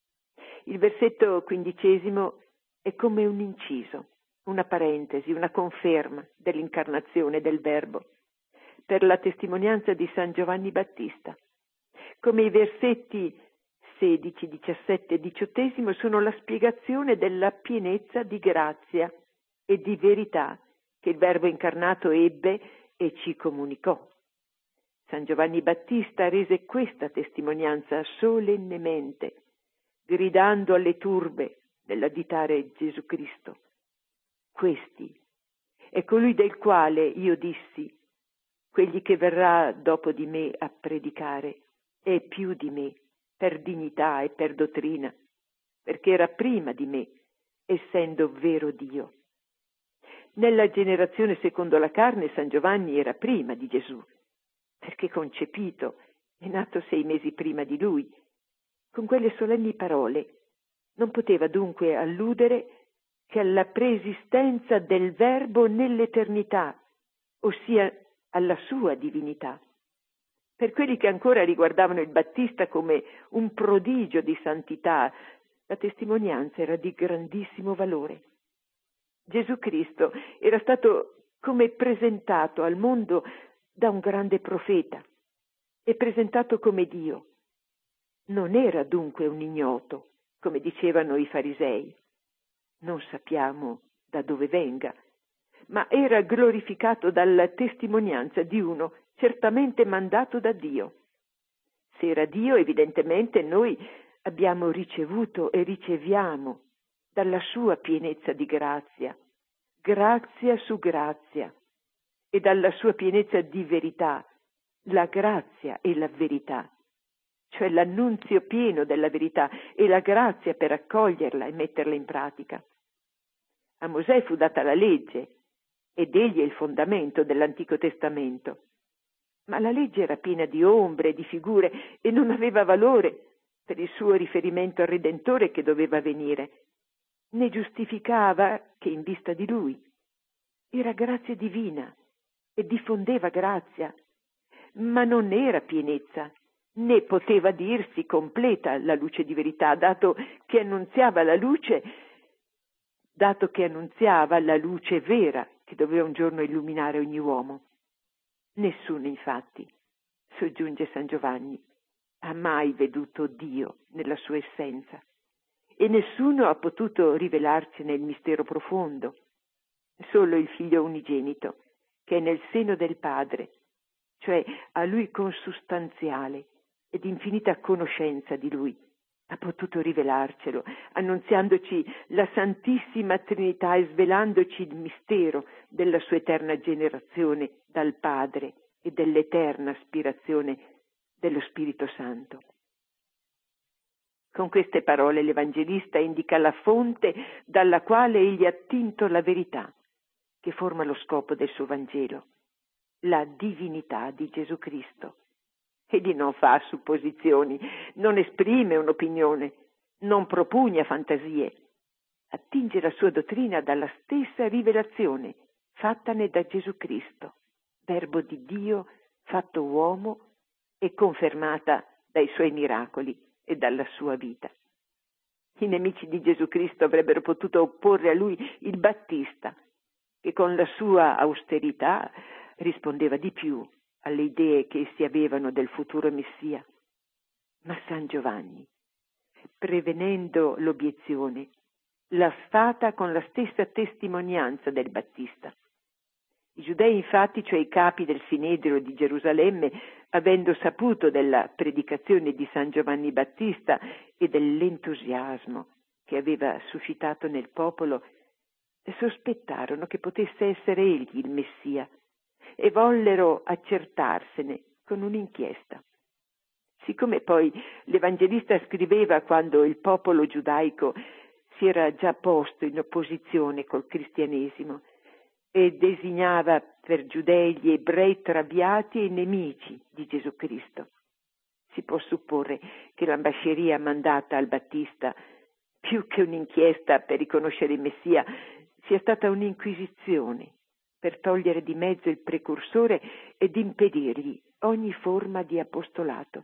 Il versetto quindicesimo è come un inciso, una parentesi, una conferma dell'incarnazione del Verbo, per la testimonianza di San Giovanni Battista. Come i versetti sedici, diciassette e diciottesimo sono la spiegazione della pienezza di grazia e di verità che il Verbo incarnato ebbe e ci comunicò. San Giovanni Battista rese questa testimonianza solennemente, gridando alle turbe nell'additare Gesù Cristo. Questi è colui del quale io dissi, quegli che verrà dopo di me a predicare è più di me, per dignità e per dottrina, perché era prima di me, essendo vero Dio. Nella generazione secondo la carne San Giovanni era prima di Gesù, perché concepito, è nato sei mesi prima di lui. Con quelle solenni parole non poteva dunque alludere che alla preesistenza del Verbo nell'eternità, ossia alla sua divinità. Per quelli che ancora riguardavano il Battista come un prodigio di santità, la testimonianza era di grandissimo valore. Gesù Cristo era stato come presentato al mondo da un grande profeta e presentato come Dio. Non era dunque un ignoto, come dicevano i farisei. Non sappiamo da dove venga, ma era glorificato dalla testimonianza di uno certamente mandato da Dio. Se era Dio, evidentemente noi abbiamo ricevuto e riceviamo dalla sua pienezza di grazia, grazia su grazia, e dalla sua pienezza di verità, la grazia e la verità, cioè l'annunzio pieno della verità e la grazia per accoglierla e metterla in pratica. A Mosè fu data la legge ed egli è il fondamento dell'Antico Testamento. Ma la legge era piena di ombre e di figure e non aveva valore per il suo riferimento al Redentore che doveva venire, né giustificava che in vista di lui. Era grazia divina e diffondeva grazia, ma non era pienezza, né poteva dirsi completa la luce di verità, dato che annunziava la luce, dato che annunziava la luce vera che doveva un giorno illuminare ogni uomo. Nessuno, infatti, soggiunge San Giovanni, ha mai veduto Dio nella sua essenza e nessuno ha potuto rivelarcene il mistero profondo. Solo il Figlio unigenito, che è nel seno del Padre, cioè a Lui consustanziale ed infinita conoscenza di Lui, Ha potuto rivelarcelo, annunziandoci la Santissima Trinità e svelandoci il mistero della sua eterna generazione dal Padre e dell'eterna aspirazione dello Spirito Santo. Con queste parole l'Evangelista indica la fonte dalla quale egli ha attinto la verità, che forma lo scopo del suo Vangelo, la divinità di Gesù Cristo. Egli non fa supposizioni, non esprime un'opinione, non propugna fantasie. Attinge la sua dottrina dalla stessa rivelazione fattane da Gesù Cristo, Verbo di Dio fatto uomo e confermata dai suoi miracoli e dalla sua vita. I nemici di Gesù Cristo avrebbero potuto opporre a lui il Battista, che con la sua austerità rispondeva di più alle idee che essi avevano del futuro Messia. Ma San Giovanni, prevenendo l'obiezione, l'ha sfata con la stessa testimonianza del Battista. I giudei infatti, cioè i capi del Sinedrio di Gerusalemme, avendo saputo della predicazione di San Giovanni Battista e dell'entusiasmo che aveva suscitato nel popolo, sospettarono che potesse essere egli il Messia e vollero accertarsene con un'inchiesta. Siccome poi l'Evangelista scriveva quando il popolo giudaico si era già posto in opposizione col cristianesimo e designava per giudei gli ebrei traviati e nemici di Gesù Cristo, si può supporre che l'ambasceria mandata al Battista, più che un'inchiesta per riconoscere il Messia, sia stata un'inquisizione per togliere di mezzo il precursore ed impedirgli ogni forma di apostolato.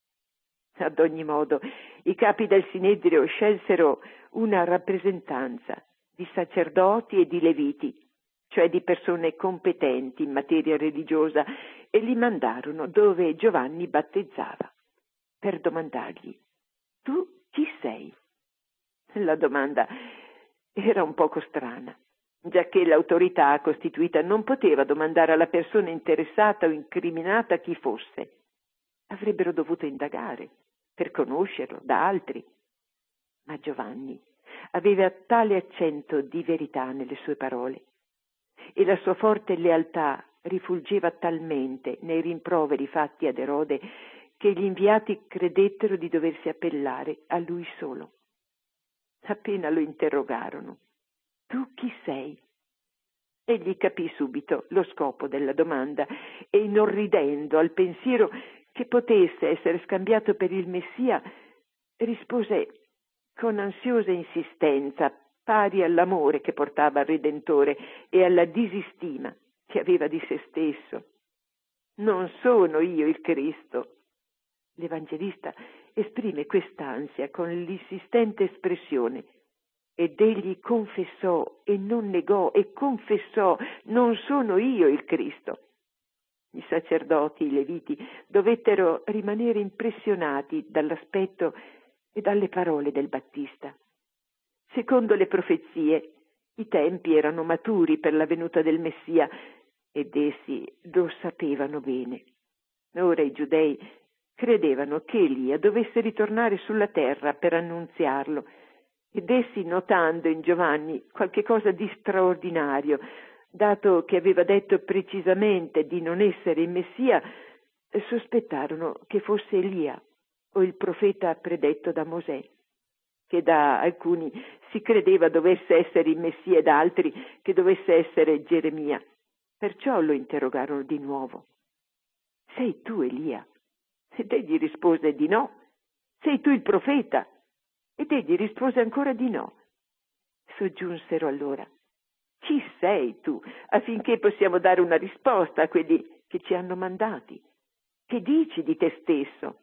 Ad ogni modo, i capi del Sinedrio scelsero una rappresentanza di sacerdoti e di leviti, cioè di persone competenti in materia religiosa, e li mandarono dove Giovanni battezzava, per domandargli: tu chi sei? La domanda era un poco strana, giacché l'autorità costituita non poteva domandare alla persona interessata o incriminata chi fosse. Avrebbero dovuto indagare per conoscerlo da altri. Ma Giovanni aveva tale accento di verità nelle sue parole e la sua forte lealtà rifulgeva talmente nei rimproveri fatti ad Erode che gli inviati credettero di doversi appellare a lui solo. Appena lo interrogarono: tu chi sei? Egli capì subito lo scopo della domanda e, inorridendo al pensiero che potesse essere scambiato per il Messia, rispose con ansiosa insistenza, pari all'amore che portava al Redentore e alla disistima che aveva di se stesso: non sono io il Cristo. L'Evangelista esprime quest'ansia con l'insistente espressione: ed egli confessò e non negò e confessò: non sono io il Cristo. I sacerdoti, i leviti, dovettero rimanere impressionati dall'aspetto e dalle parole del Battista. Secondo le profezie, i tempi erano maturi per la venuta del Messia ed essi lo sapevano bene. Ora i giudei credevano che Elia dovesse ritornare sulla terra per annunziarlo, ed essi, notando in Giovanni qualche cosa di straordinario, dato che aveva detto precisamente di non essere il Messia, sospettarono che fosse Elia o il profeta predetto da Mosè, che da alcuni si credeva dovesse essere il Messia e da altri che dovesse essere Geremia. Perciò lo interrogarono di nuovo: sei tu Elia? Ed egli rispose di no. Sei tu il profeta? Ed egli rispose ancora di no. Soggiunsero allora: chi sei tu, affinché possiamo dare una risposta a quelli che ci hanno mandati? Che dici di te stesso?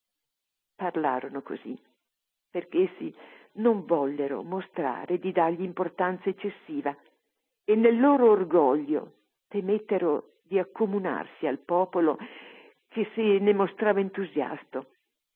Parlarono così perché essi non vollero mostrare di dargli importanza eccessiva e nel loro orgoglio temettero di accomunarsi al popolo che se ne mostrava entusiasto.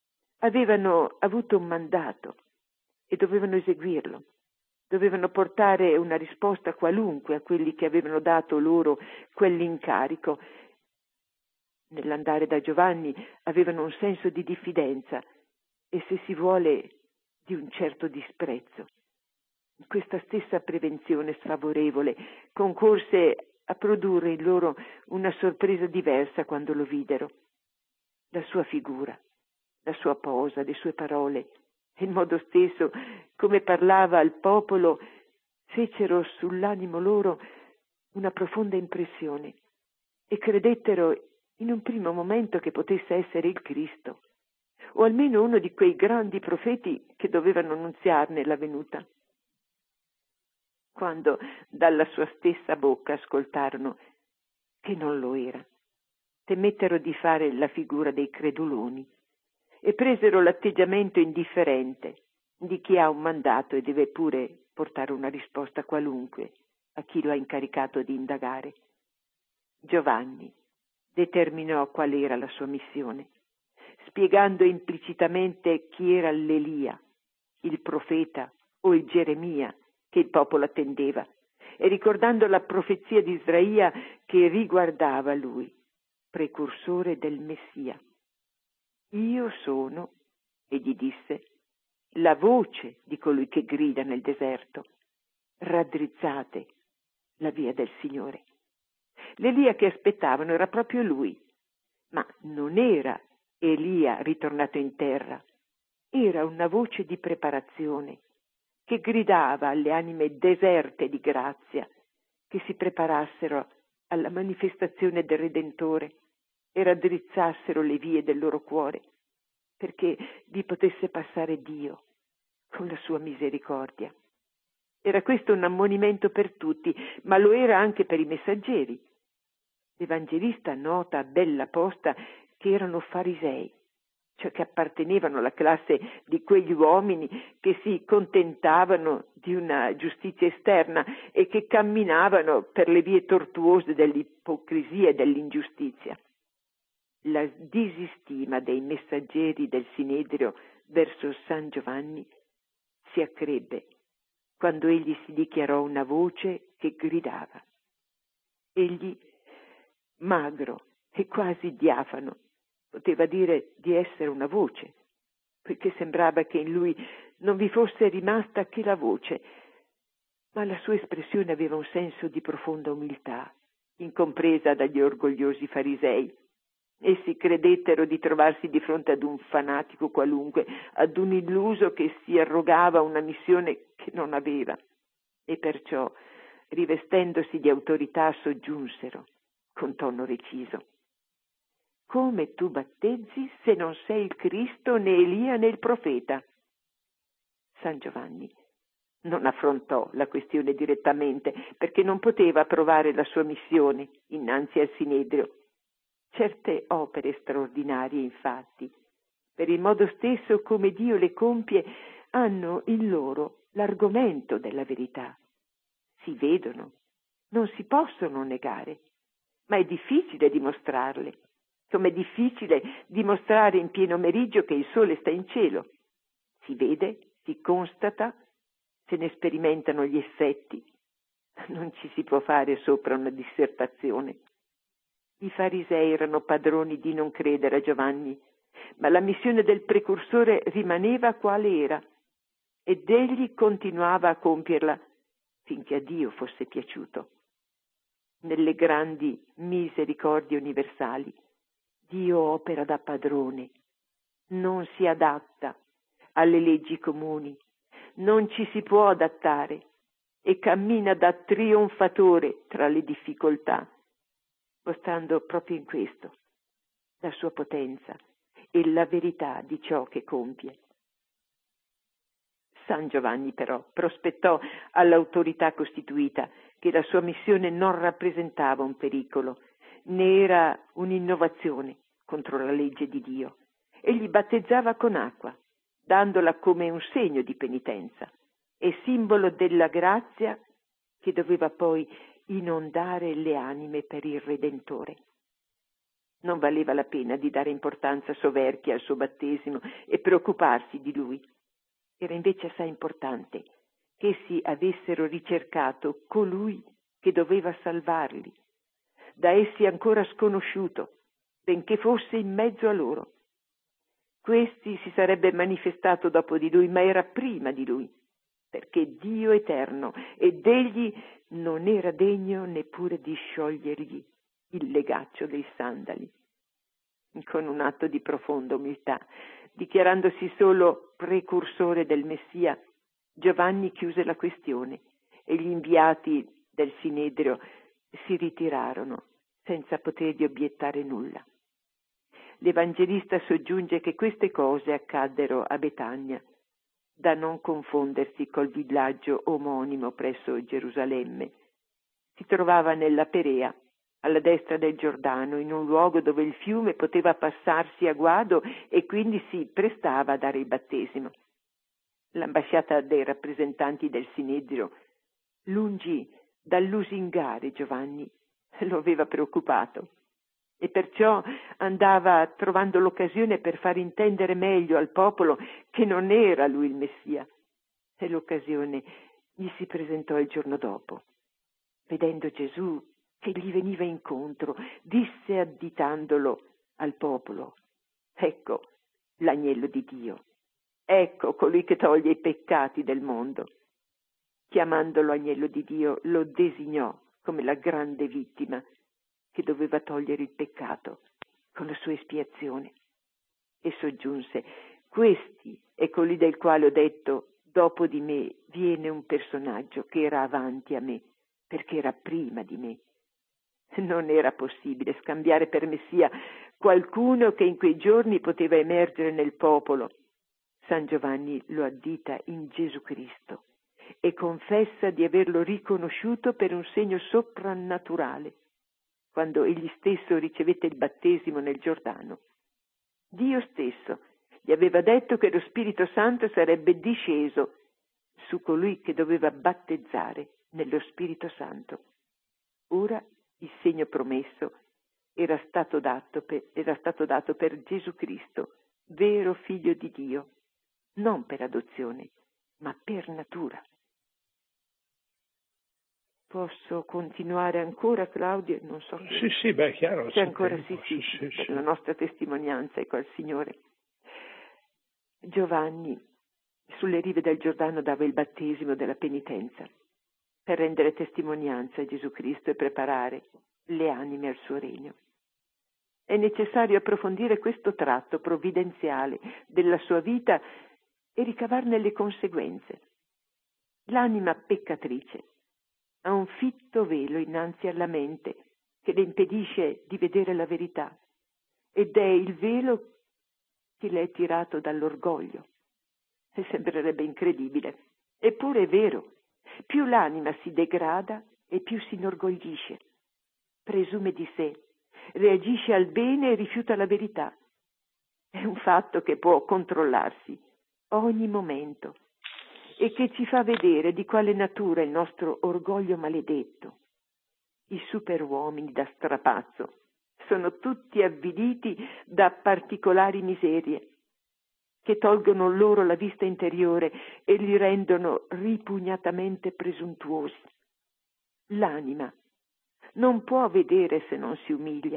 Avevano avuto un mandato e dovevano eseguirlo. Dovevano portare una risposta qualunque a quelli che avevano dato loro quell'incarico. Nell'andare da Giovanni avevano un senso di diffidenza e, se si vuole, di un certo disprezzo. Questa stessa prevenzione sfavorevole concorse a produrre in loro una sorpresa diversa quando lo videro. La sua figura, la sua posa, le sue parole, e il modo stesso come parlava al popolo fecero sull'animo loro una profonda impressione e credettero in un primo momento che potesse essere il Cristo, o almeno uno di quei grandi profeti che dovevano annunziarne la venuta. Quando dalla sua stessa bocca ascoltarono che non lo era, temettero di fare la figura dei creduloni e presero l'atteggiamento indifferente di chi ha un mandato e deve pure portare una risposta qualunque a chi lo ha incaricato di indagare. Giovanni determinò qual era la sua missione, spiegando implicitamente chi era l'Elia, il profeta o il Geremia che il popolo attendeva, e ricordando la profezia di Isaia che riguardava lui, precursore del Messia. Io sono, egli disse, la voce di colui che grida nel deserto. Raddrizzate la via del Signore. L'Elia che aspettavano era proprio lui, ma non era Elia ritornato in terra, era una voce di preparazione che gridava alle anime deserte di grazia che si preparassero alla manifestazione del Redentore e raddrizzassero le vie del loro cuore, perché vi potesse passare Dio con la sua misericordia. Era questo un ammonimento per tutti, ma lo era anche per i messaggeri. L'Evangelista nota a bella posta che erano farisei, cioè che appartenevano alla classe di quegli uomini che si contentavano di una giustizia esterna e che camminavano per le vie tortuose dell'ipocrisia e dell'ingiustizia. La disistima dei messaggeri del Sinedrio verso San Giovanni si accrebbe quando egli si dichiarò una voce che gridava. Egli, magro e quasi diafano, poteva dire di essere una voce, poiché sembrava che in lui non vi fosse rimasta che la voce, ma la sua espressione aveva un senso di profonda umiltà, incompresa dagli orgogliosi farisei. Essi credettero di trovarsi di fronte ad un fanatico qualunque, ad un illuso che si arrogava una missione che non aveva, e perciò, rivestendosi di autorità, soggiunsero con tono reciso: come tu battezzi se non sei il Cristo, né Elia, né il profeta? San Giovanni non affrontò la questione direttamente, perché non poteva provare la sua missione innanzi al Sinedrio. Certe opere straordinarie, infatti, per il modo stesso come Dio le compie, hanno in loro l'argomento della verità. Si vedono, non si possono negare, ma è difficile dimostrarle, come è difficile dimostrare in pieno meriggio che il sole sta in cielo. Si vede, si constata, se ne sperimentano gli effetti. Non ci si può fare sopra una dissertazione. I farisei erano padroni di non credere a Giovanni, ma la missione del precursore rimaneva quale era, ed egli continuava a compierla finché a Dio fosse piaciuto. Nelle grandi misericordie universali, Dio opera da padrone, non si adatta alle leggi comuni, non ci si può adattare e cammina da trionfatore tra le difficoltà, mostrando proprio in questo la sua potenza e la verità di ciò che compie. San Giovanni però prospettò all'autorità costituita che la sua missione non rappresentava un pericolo, né era un'innovazione contro la legge di Dio. Egli battezzava con acqua, dandola come un segno di penitenza e simbolo della grazia che doveva poi inondare le anime per il Redentore. Non valeva la pena di dare importanza soverchia al suo battesimo e preoccuparsi di lui. Era invece assai importante che essi avessero ricercato colui che doveva salvarli, da essi ancora sconosciuto, benché fosse in mezzo a loro. Questi si sarebbe manifestato dopo di lui, ma era prima di lui, perché Dio eterno, ed egli non era degno neppure di sciogliergli il legaccio dei sandali. Con un atto di profonda umiltà, dichiarandosi solo precursore del Messia, Giovanni chiuse la questione e gli inviati del Sinedrio si ritirarono senza potergli obiettare nulla. L'Evangelista soggiunge che queste cose accaddero a Betania, da non confondersi col villaggio omonimo presso Gerusalemme. Si trovava nella Perea, alla destra del Giordano, in un luogo dove il fiume poteva passarsi a guado e quindi si prestava a dare il battesimo. L'ambasciata dei rappresentanti del Sinedrio, lungi dal lusingare Giovanni, lo aveva preoccupato e perciò andava trovando l'occasione per far intendere meglio al popolo che non era lui il Messia. E l'occasione gli si presentò il giorno dopo. Vedendo Gesù che gli veniva incontro, disse additandolo al popolo: ecco l'agnello di Dio, ecco colui che toglie i peccati del mondo. Chiamandolo agnello di Dio, lo designò come la grande vittima che doveva togliere il peccato con la sua espiazione. E soggiunse: questi è colui del quale ho detto: dopo di me viene un personaggio che era avanti a me, perché era prima di me. Non era possibile scambiare per Messia qualcuno che in quei giorni poteva emergere nel popolo. San Giovanni lo addita in Gesù Cristo e confessa di averlo riconosciuto per un segno soprannaturale, quando egli stesso ricevette il battesimo nel Giordano. Dio stesso gli aveva detto che lo Spirito Santo sarebbe disceso su colui che doveva battezzare nello Spirito Santo. Ora il segno promesso era stato dato per, era stato dato per Gesù Cristo, vero Figlio di Dio, non per adozione, ma per natura. Posso continuare ancora, Claudio? Non so. Sì, sì, beh, chiaro. C'è ancora, sì, tempo, sì, sì, sì, sì, per la nostra testimonianza e col Signore. Giovanni sulle rive del Giordano dava il battesimo della penitenza per rendere testimonianza a Gesù Cristo e preparare le anime al suo regno. È necessario approfondire questo tratto provvidenziale della sua vita e ricavarne le conseguenze. L'anima peccatrice ha un fitto velo innanzi alla mente che le impedisce di vedere la verità, ed è il velo che le è tirato dall'orgoglio. E sembrerebbe incredibile, eppure è vero. Più l'anima si degrada e più si inorgoglisce, presume di sé, reagisce al bene e rifiuta la verità. È un fatto che può controllarsi ogni momento e che ci fa vedere di quale natura è il nostro orgoglio maledetto. I superuomini da strapazzo sono tutti avviliti da particolari miserie che tolgono loro la vista interiore e li rendono ripugnatamente presuntuosi. L'anima non può vedere se non si umilia.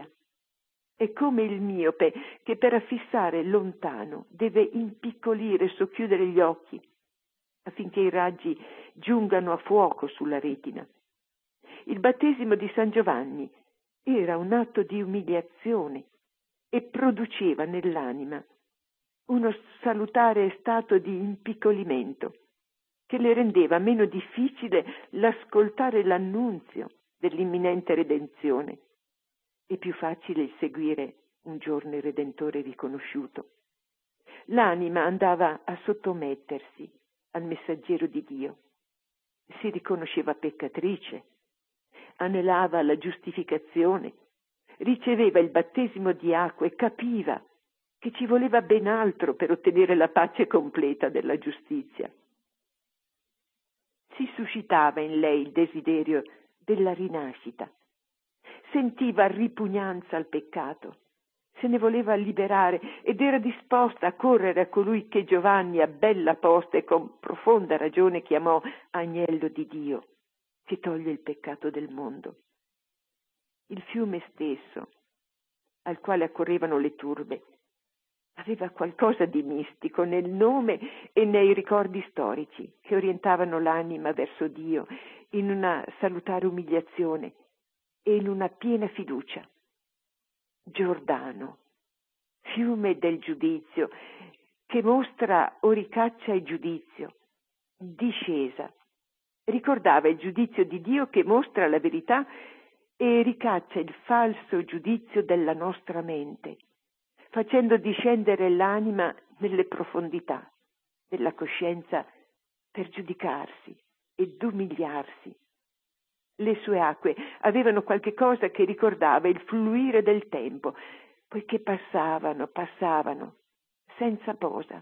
È come il miope che per affissare lontano deve impiccolire e socchiudere gli occhi affinché i raggi giungano a fuoco sulla retina. Il battesimo di San Giovanni era un atto di umiliazione e produceva nell'anima uno salutare stato di impiccolimento che le rendeva meno difficile l'ascoltare l'annunzio dell'imminente redenzione e più facile il seguire un giorno il Redentore riconosciuto. L'anima andava a sottomettersi al messaggero di Dio, si riconosceva peccatrice, anelava la giustificazione, riceveva il battesimo di acqua e capiva che ci voleva ben altro per ottenere la pace completa della giustizia. Si suscitava in lei il desiderio della rinascita, sentiva ripugnanza al peccato, se ne voleva liberare ed era disposta a correre a colui che Giovanni a bella posta e con profonda ragione chiamò Agnello di Dio, che toglie il peccato del mondo. Il fiume stesso, al quale accorrevano le turbe, Aveva qualcosa di mistico nel nome e nei ricordi storici che orientavano l'anima verso Dio in una salutare umiliazione e in una piena fiducia. Giordano, fiume del giudizio, che mostra o ricaccia il giudizio. Discesa, ricordava il giudizio di Dio che mostra la verità e ricaccia il falso giudizio della nostra mente, facendo discendere l'anima nelle profondità della coscienza per giudicarsi ed umiliarsi. Le sue acque avevano qualche cosa che ricordava il fluire del tempo, poiché passavano, passavano, senza posa.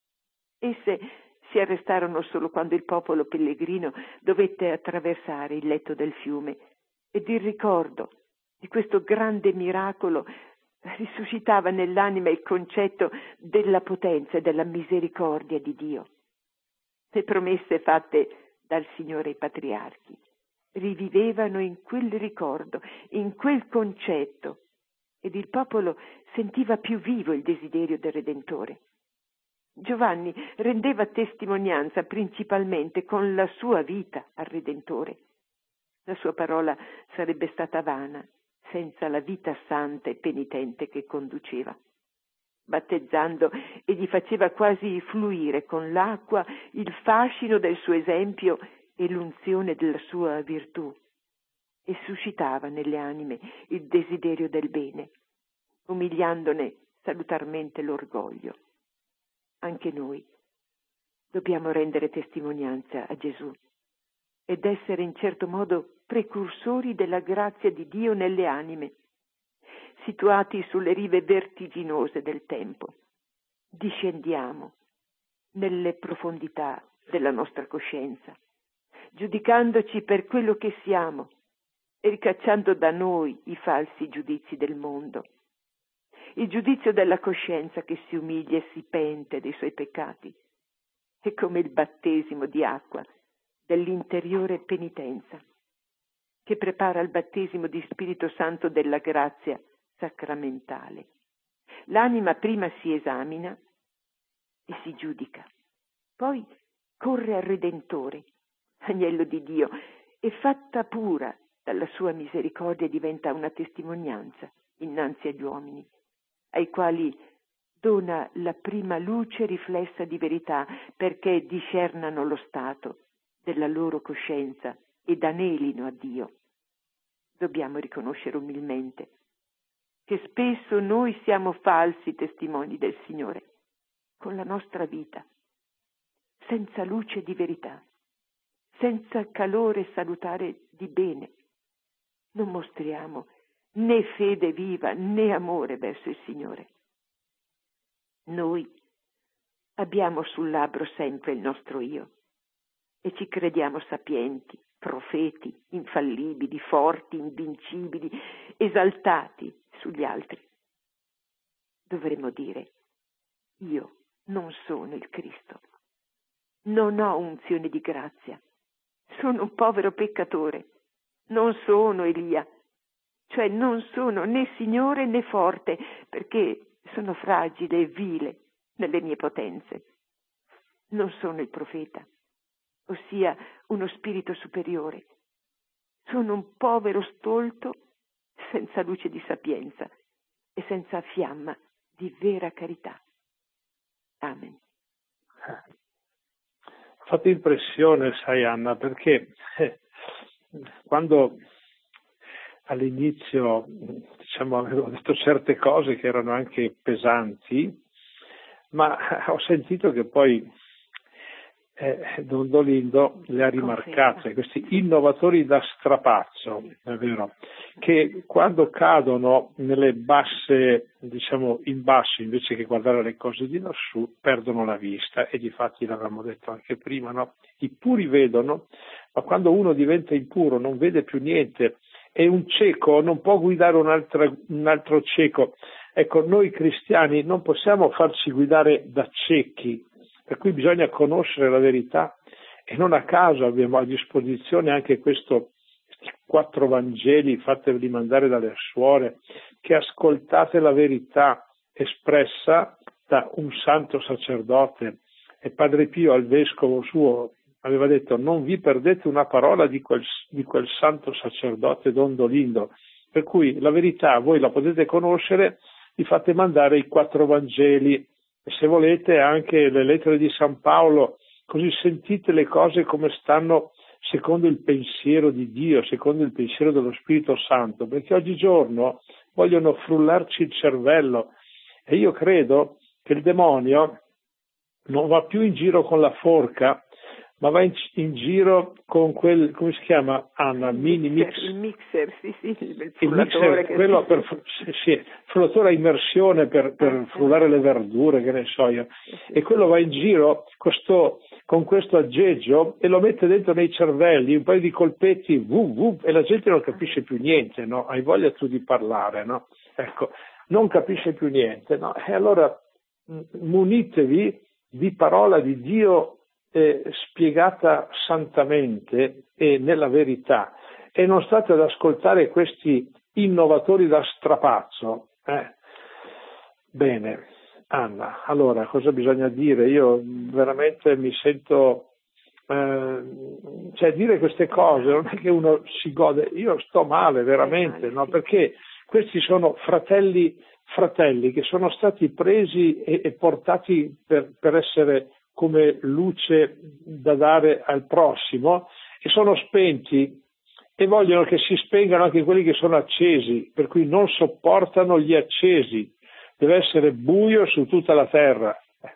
Esse si arrestarono solo quando il popolo pellegrino dovette attraversare il letto del fiume, ed il ricordo di questo grande miracolo risuscitava nell'anima il concetto della potenza e della misericordia di Dio. Le promesse fatte dal Signore ai patriarchi rivivevano in quel ricordo, in quel concetto, ed il popolo sentiva più vivo il desiderio del Redentore. Giovanni rendeva testimonianza principalmente con la sua vita al Redentore. La sua parola sarebbe stata vana senza la vita santa e penitente che conduceva. Battezzando, egli faceva quasi fluire con l'acqua il fascino del suo esempio e l'unzione della sua virtù, e suscitava nelle anime il desiderio del bene, umiliandone salutarmente l'orgoglio. Anche noi dobbiamo rendere testimonianza a Gesù ed essere in certo modo precursori della grazia di Dio nelle anime, situati sulle rive vertiginose del tempo. Discendiamo nelle profondità della nostra coscienza, giudicandoci per quello che siamo e ricacciando da noi i falsi giudizi del mondo. Il giudizio della coscienza che si umilia e si pente dei suoi peccati è come il battesimo di acqua dell'interiore penitenza, che prepara il battesimo di Spirito Santo della grazia sacramentale. L'anima prima si esamina e si giudica, poi corre al Redentore, agnello di Dio, e fatta pura dalla sua misericordia diventa una testimonianza innanzi agli uomini, ai quali dona la prima luce riflessa di verità perché discernano lo stato della loro coscienza ed anelino a Dio. Dobbiamo riconoscere umilmente che spesso noi siamo falsi testimoni del Signore con la nostra vita, senza luce di verità, senza calore salutare di bene. Non mostriamo né fede viva né amore verso il Signore. Noi abbiamo sul labbro sempre il nostro io e ci crediamo sapienti, profeti, infallibili, forti, invincibili, esaltati sugli altri. Dovremmo dire: io non sono il Cristo, non ho unzione di grazia, sono un povero peccatore, non sono Elia, cioè non sono né Signore né forte, perché sono fragile e vile nelle mie potenze. Non sono il profeta, ossia uno spirito superiore. Sono un povero stolto senza luce di sapienza e senza fiamma di vera carità. Amen. Fate impressione, sai Anna, perché eh, quando all'inizio, diciamo, avevo detto certe cose che erano anche pesanti, ma ho sentito che poi eh, Don Dolindo le ha rimarcate, questi innovatori da strapazzo, è vero, che quando cadono nelle basse, diciamo in basso, invece che guardare le cose di lassù, perdono la vista, e difatti l'avevamo detto anche prima, no? I puri vedono, ma quando uno diventa impuro non vede più niente, e un cieco non può guidare un altro, un altro cieco. Ecco, noi cristiani non possiamo farci guidare da ciechi, per cui bisogna conoscere la verità, e non a caso abbiamo a disposizione anche questo, questi quattro Vangeli, fateveli mandare dalle suore, che ascoltate la verità espressa da un santo sacerdote, e Padre Pio al vescovo suo aveva detto: non vi perdete una parola di quel, di quel santo sacerdote Don Dolindo, per cui la verità voi la potete conoscere, vi fate mandare i quattro Vangeli e se volete anche le lettere di San Paolo, così sentite le cose come stanno secondo il pensiero di Dio, secondo il pensiero dello Spirito Santo, perché oggigiorno vogliono frullarci il cervello e io credo che il demonio non va più in giro con la forca, ma va in, in giro con quel, come si chiama, Anna? Il mini mixer, mix. il mixer, sì, sì, il Il mixer, che quello si... per, sì, sì, frullatore a immersione per, per eh, frullare le verdure, che ne so io. eh, sì, E quello va in giro questo, con questo aggeggio e lo mette dentro nei cervelli, un paio di colpetti, vuh, vuh, e la gente non capisce più niente, no? Hai voglia tu di parlare, no? Ecco, non capisce più niente, no? E allora munitevi di parola di Dio eh, spiegata santamente e nella verità, e non state ad ascoltare questi innovatori da strapazzo. Eh. Bene, Anna, allora cosa bisogna dire? Io veramente mi sento, eh, cioè dire queste cose non è che uno si gode, io sto male veramente, no? Perché questi sono fratelli, fratelli che sono stati presi e, e portati per, per essere come luce da dare al prossimo, e sono spenti e vogliono che si spengano anche quelli che sono accesi, per cui non sopportano gli accesi, deve essere buio su tutta la terra.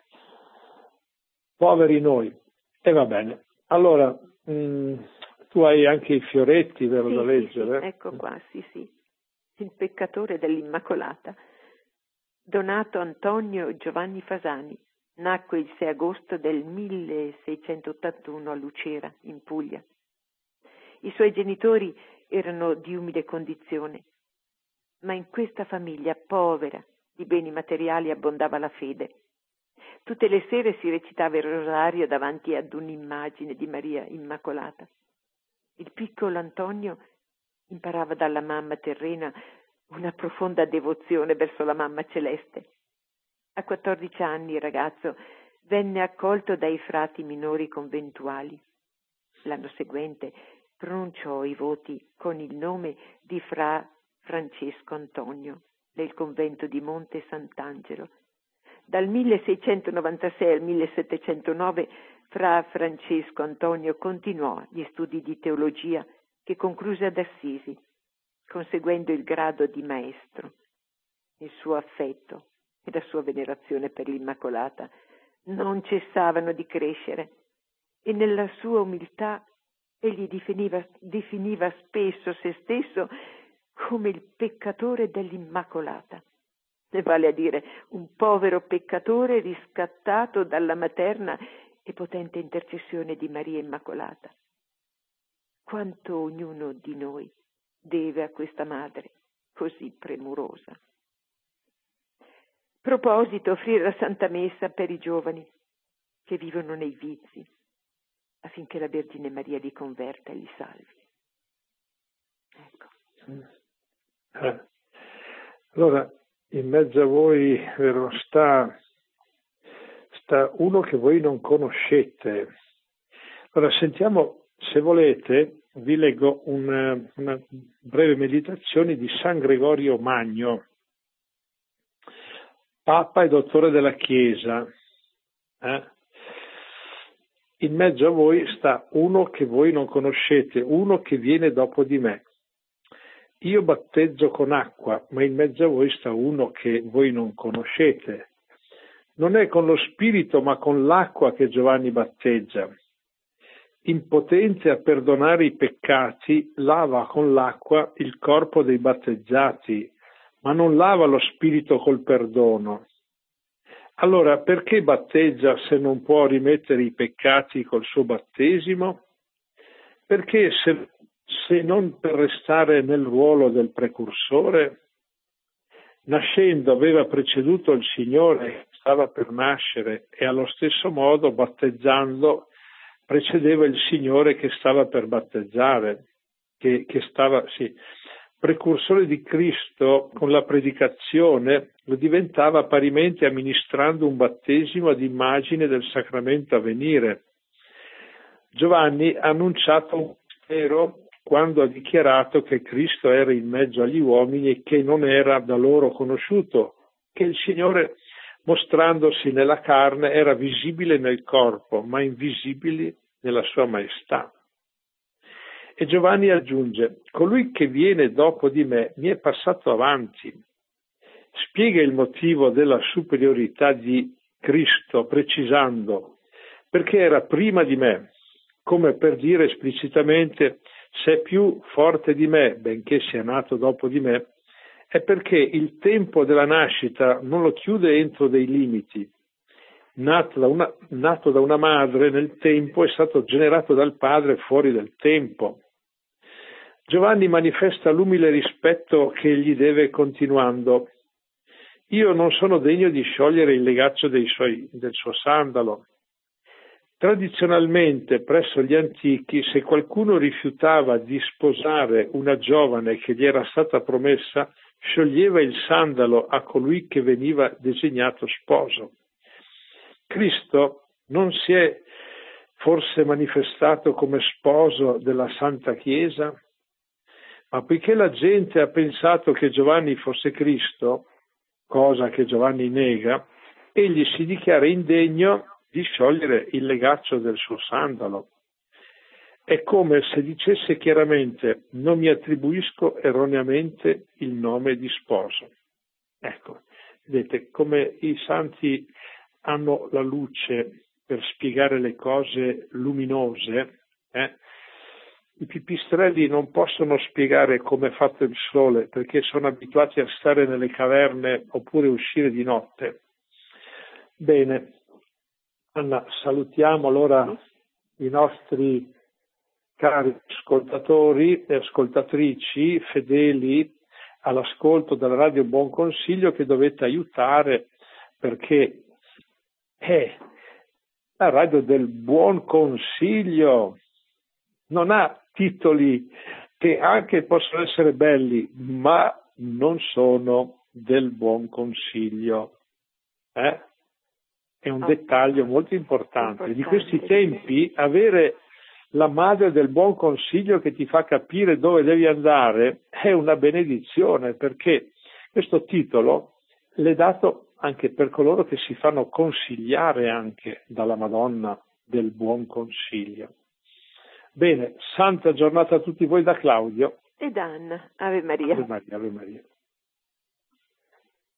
Poveri noi. E va bene. Allora, mh, tu hai anche i fioretti, vero, sì, da leggere? Sì, sì, ecco qua, sì, sì. Il peccatore dell'Immacolata. Donato Antonio Giovanni Fasani. Nacque il sei agosto del milleseicentottantuno a Lucera, in Puglia. I suoi genitori erano di umile condizione, ma in questa famiglia povera di beni materiali abbondava la fede. Tutte le sere si recitava il rosario davanti ad un'immagine di Maria Immacolata. Il piccolo Antonio imparava dalla mamma terrena una profonda devozione verso la mamma celeste. A quattordici anni il ragazzo venne accolto dai frati minori conventuali. L'anno seguente pronunciò i voti con il nome di Fra Francesco Antonio nel convento di Monte Sant'Angelo. Dal milleseicentonovantasei al millesettecentonove Fra Francesco Antonio continuò gli studi di teologia che concluse ad Assisi, conseguendo il grado di maestro. Il suo affetto e la sua venerazione per l'Immacolata non cessavano di crescere, e nella sua umiltà egli definiva, definiva spesso se stesso come il peccatore dell'Immacolata, e vale a dire un povero peccatore riscattato dalla materna e potente intercessione di Maria Immacolata. Quanto ognuno di noi deve a questa madre così premurosa. Proposito, offrire la Santa Messa per i giovani che vivono nei vizi, affinché la Vergine Maria li converta e li salvi. Ecco. Eh. Allora, in mezzo a voi, vero, sta, sta uno che voi non conoscete. Allora, sentiamo, se volete, vi leggo una, una breve meditazione di San Gregorio Magno, Papa e Dottore della Chiesa. Eh? In mezzo a voi sta uno che voi non conoscete, uno che viene dopo di me. Io battezzo con acqua, ma in mezzo a voi sta uno che voi non conoscete. Non è con lo Spirito, ma con l'acqua che Giovanni battezza. Impotente a perdonare i peccati, lava con l'acqua il corpo dei battezzati, ma non lava lo spirito col perdono. Allora, perché battezza se non può rimettere i peccati col suo battesimo? Perché se, se non per restare nel ruolo del precursore? Nascendo aveva preceduto il Signore, stava per nascere, e allo stesso modo, battezzando, precedeva il Signore che stava per battezzare, che, che stava, sì. precursore di Cristo con la predicazione, lo diventava parimenti amministrando un battesimo ad immagine del sacramento a venire. Giovanni ha annunciato un mistero quando ha dichiarato che Cristo era in mezzo agli uomini e che non era da loro conosciuto, che il Signore, mostrandosi nella carne, era visibile nel corpo, ma invisibile nella sua maestà. E Giovanni aggiunge: colui che viene dopo di me mi è passato avanti. Spiega il motivo della superiorità di Cristo precisando: perché era prima di me, come per dire esplicitamente: se è più forte di me, benché sia nato dopo di me, è perché il tempo della nascita non lo chiude entro dei limiti. Nato da una, nato da una madre nel tempo, è stato generato dal padre fuori del tempo. Giovanni manifesta l'umile rispetto che egli deve continuando: io non sono degno di sciogliere il legaccio dei suoi, del suo sandalo. Tradizionalmente, presso gli antichi, se qualcuno rifiutava di sposare una giovane che gli era stata promessa, scioglieva il sandalo a colui che veniva designato sposo. Cristo non si è forse manifestato come sposo della Santa Chiesa? Ma poiché la gente ha pensato che Giovanni fosse Cristo, cosa che Giovanni nega, egli si dichiara indegno di sciogliere il legaccio del suo sandalo. È come se dicesse chiaramente: non mi attribuisco erroneamente il nome di sposo. Ecco, vedete come i santi hanno la luce per spiegare le cose luminose. Eh? I pipistrelli non possono spiegare come è fatto il sole, perché sono abituati a stare nelle caverne oppure uscire di notte. Bene, Anna, salutiamo allora i nostri cari ascoltatori e ascoltatrici fedeli all'ascolto della Radio Buon Consiglio, che dovete aiutare, perché è la radio del Buon Consiglio, non ha titoli che anche possono essere belli, ma non sono del Buon Consiglio. Eh? È un oh. dettaglio molto importante. importante. Di questi tempi, avere la madre del Buon Consiglio che ti fa capire dove devi andare è una benedizione, perché questo titolo l'è dato anche per coloro che si fanno consigliare anche dalla Madonna del Buon Consiglio. Bene, santa giornata a tutti voi da Claudio e da Anna. Ave Maria. Ave Maria, Ave Maria.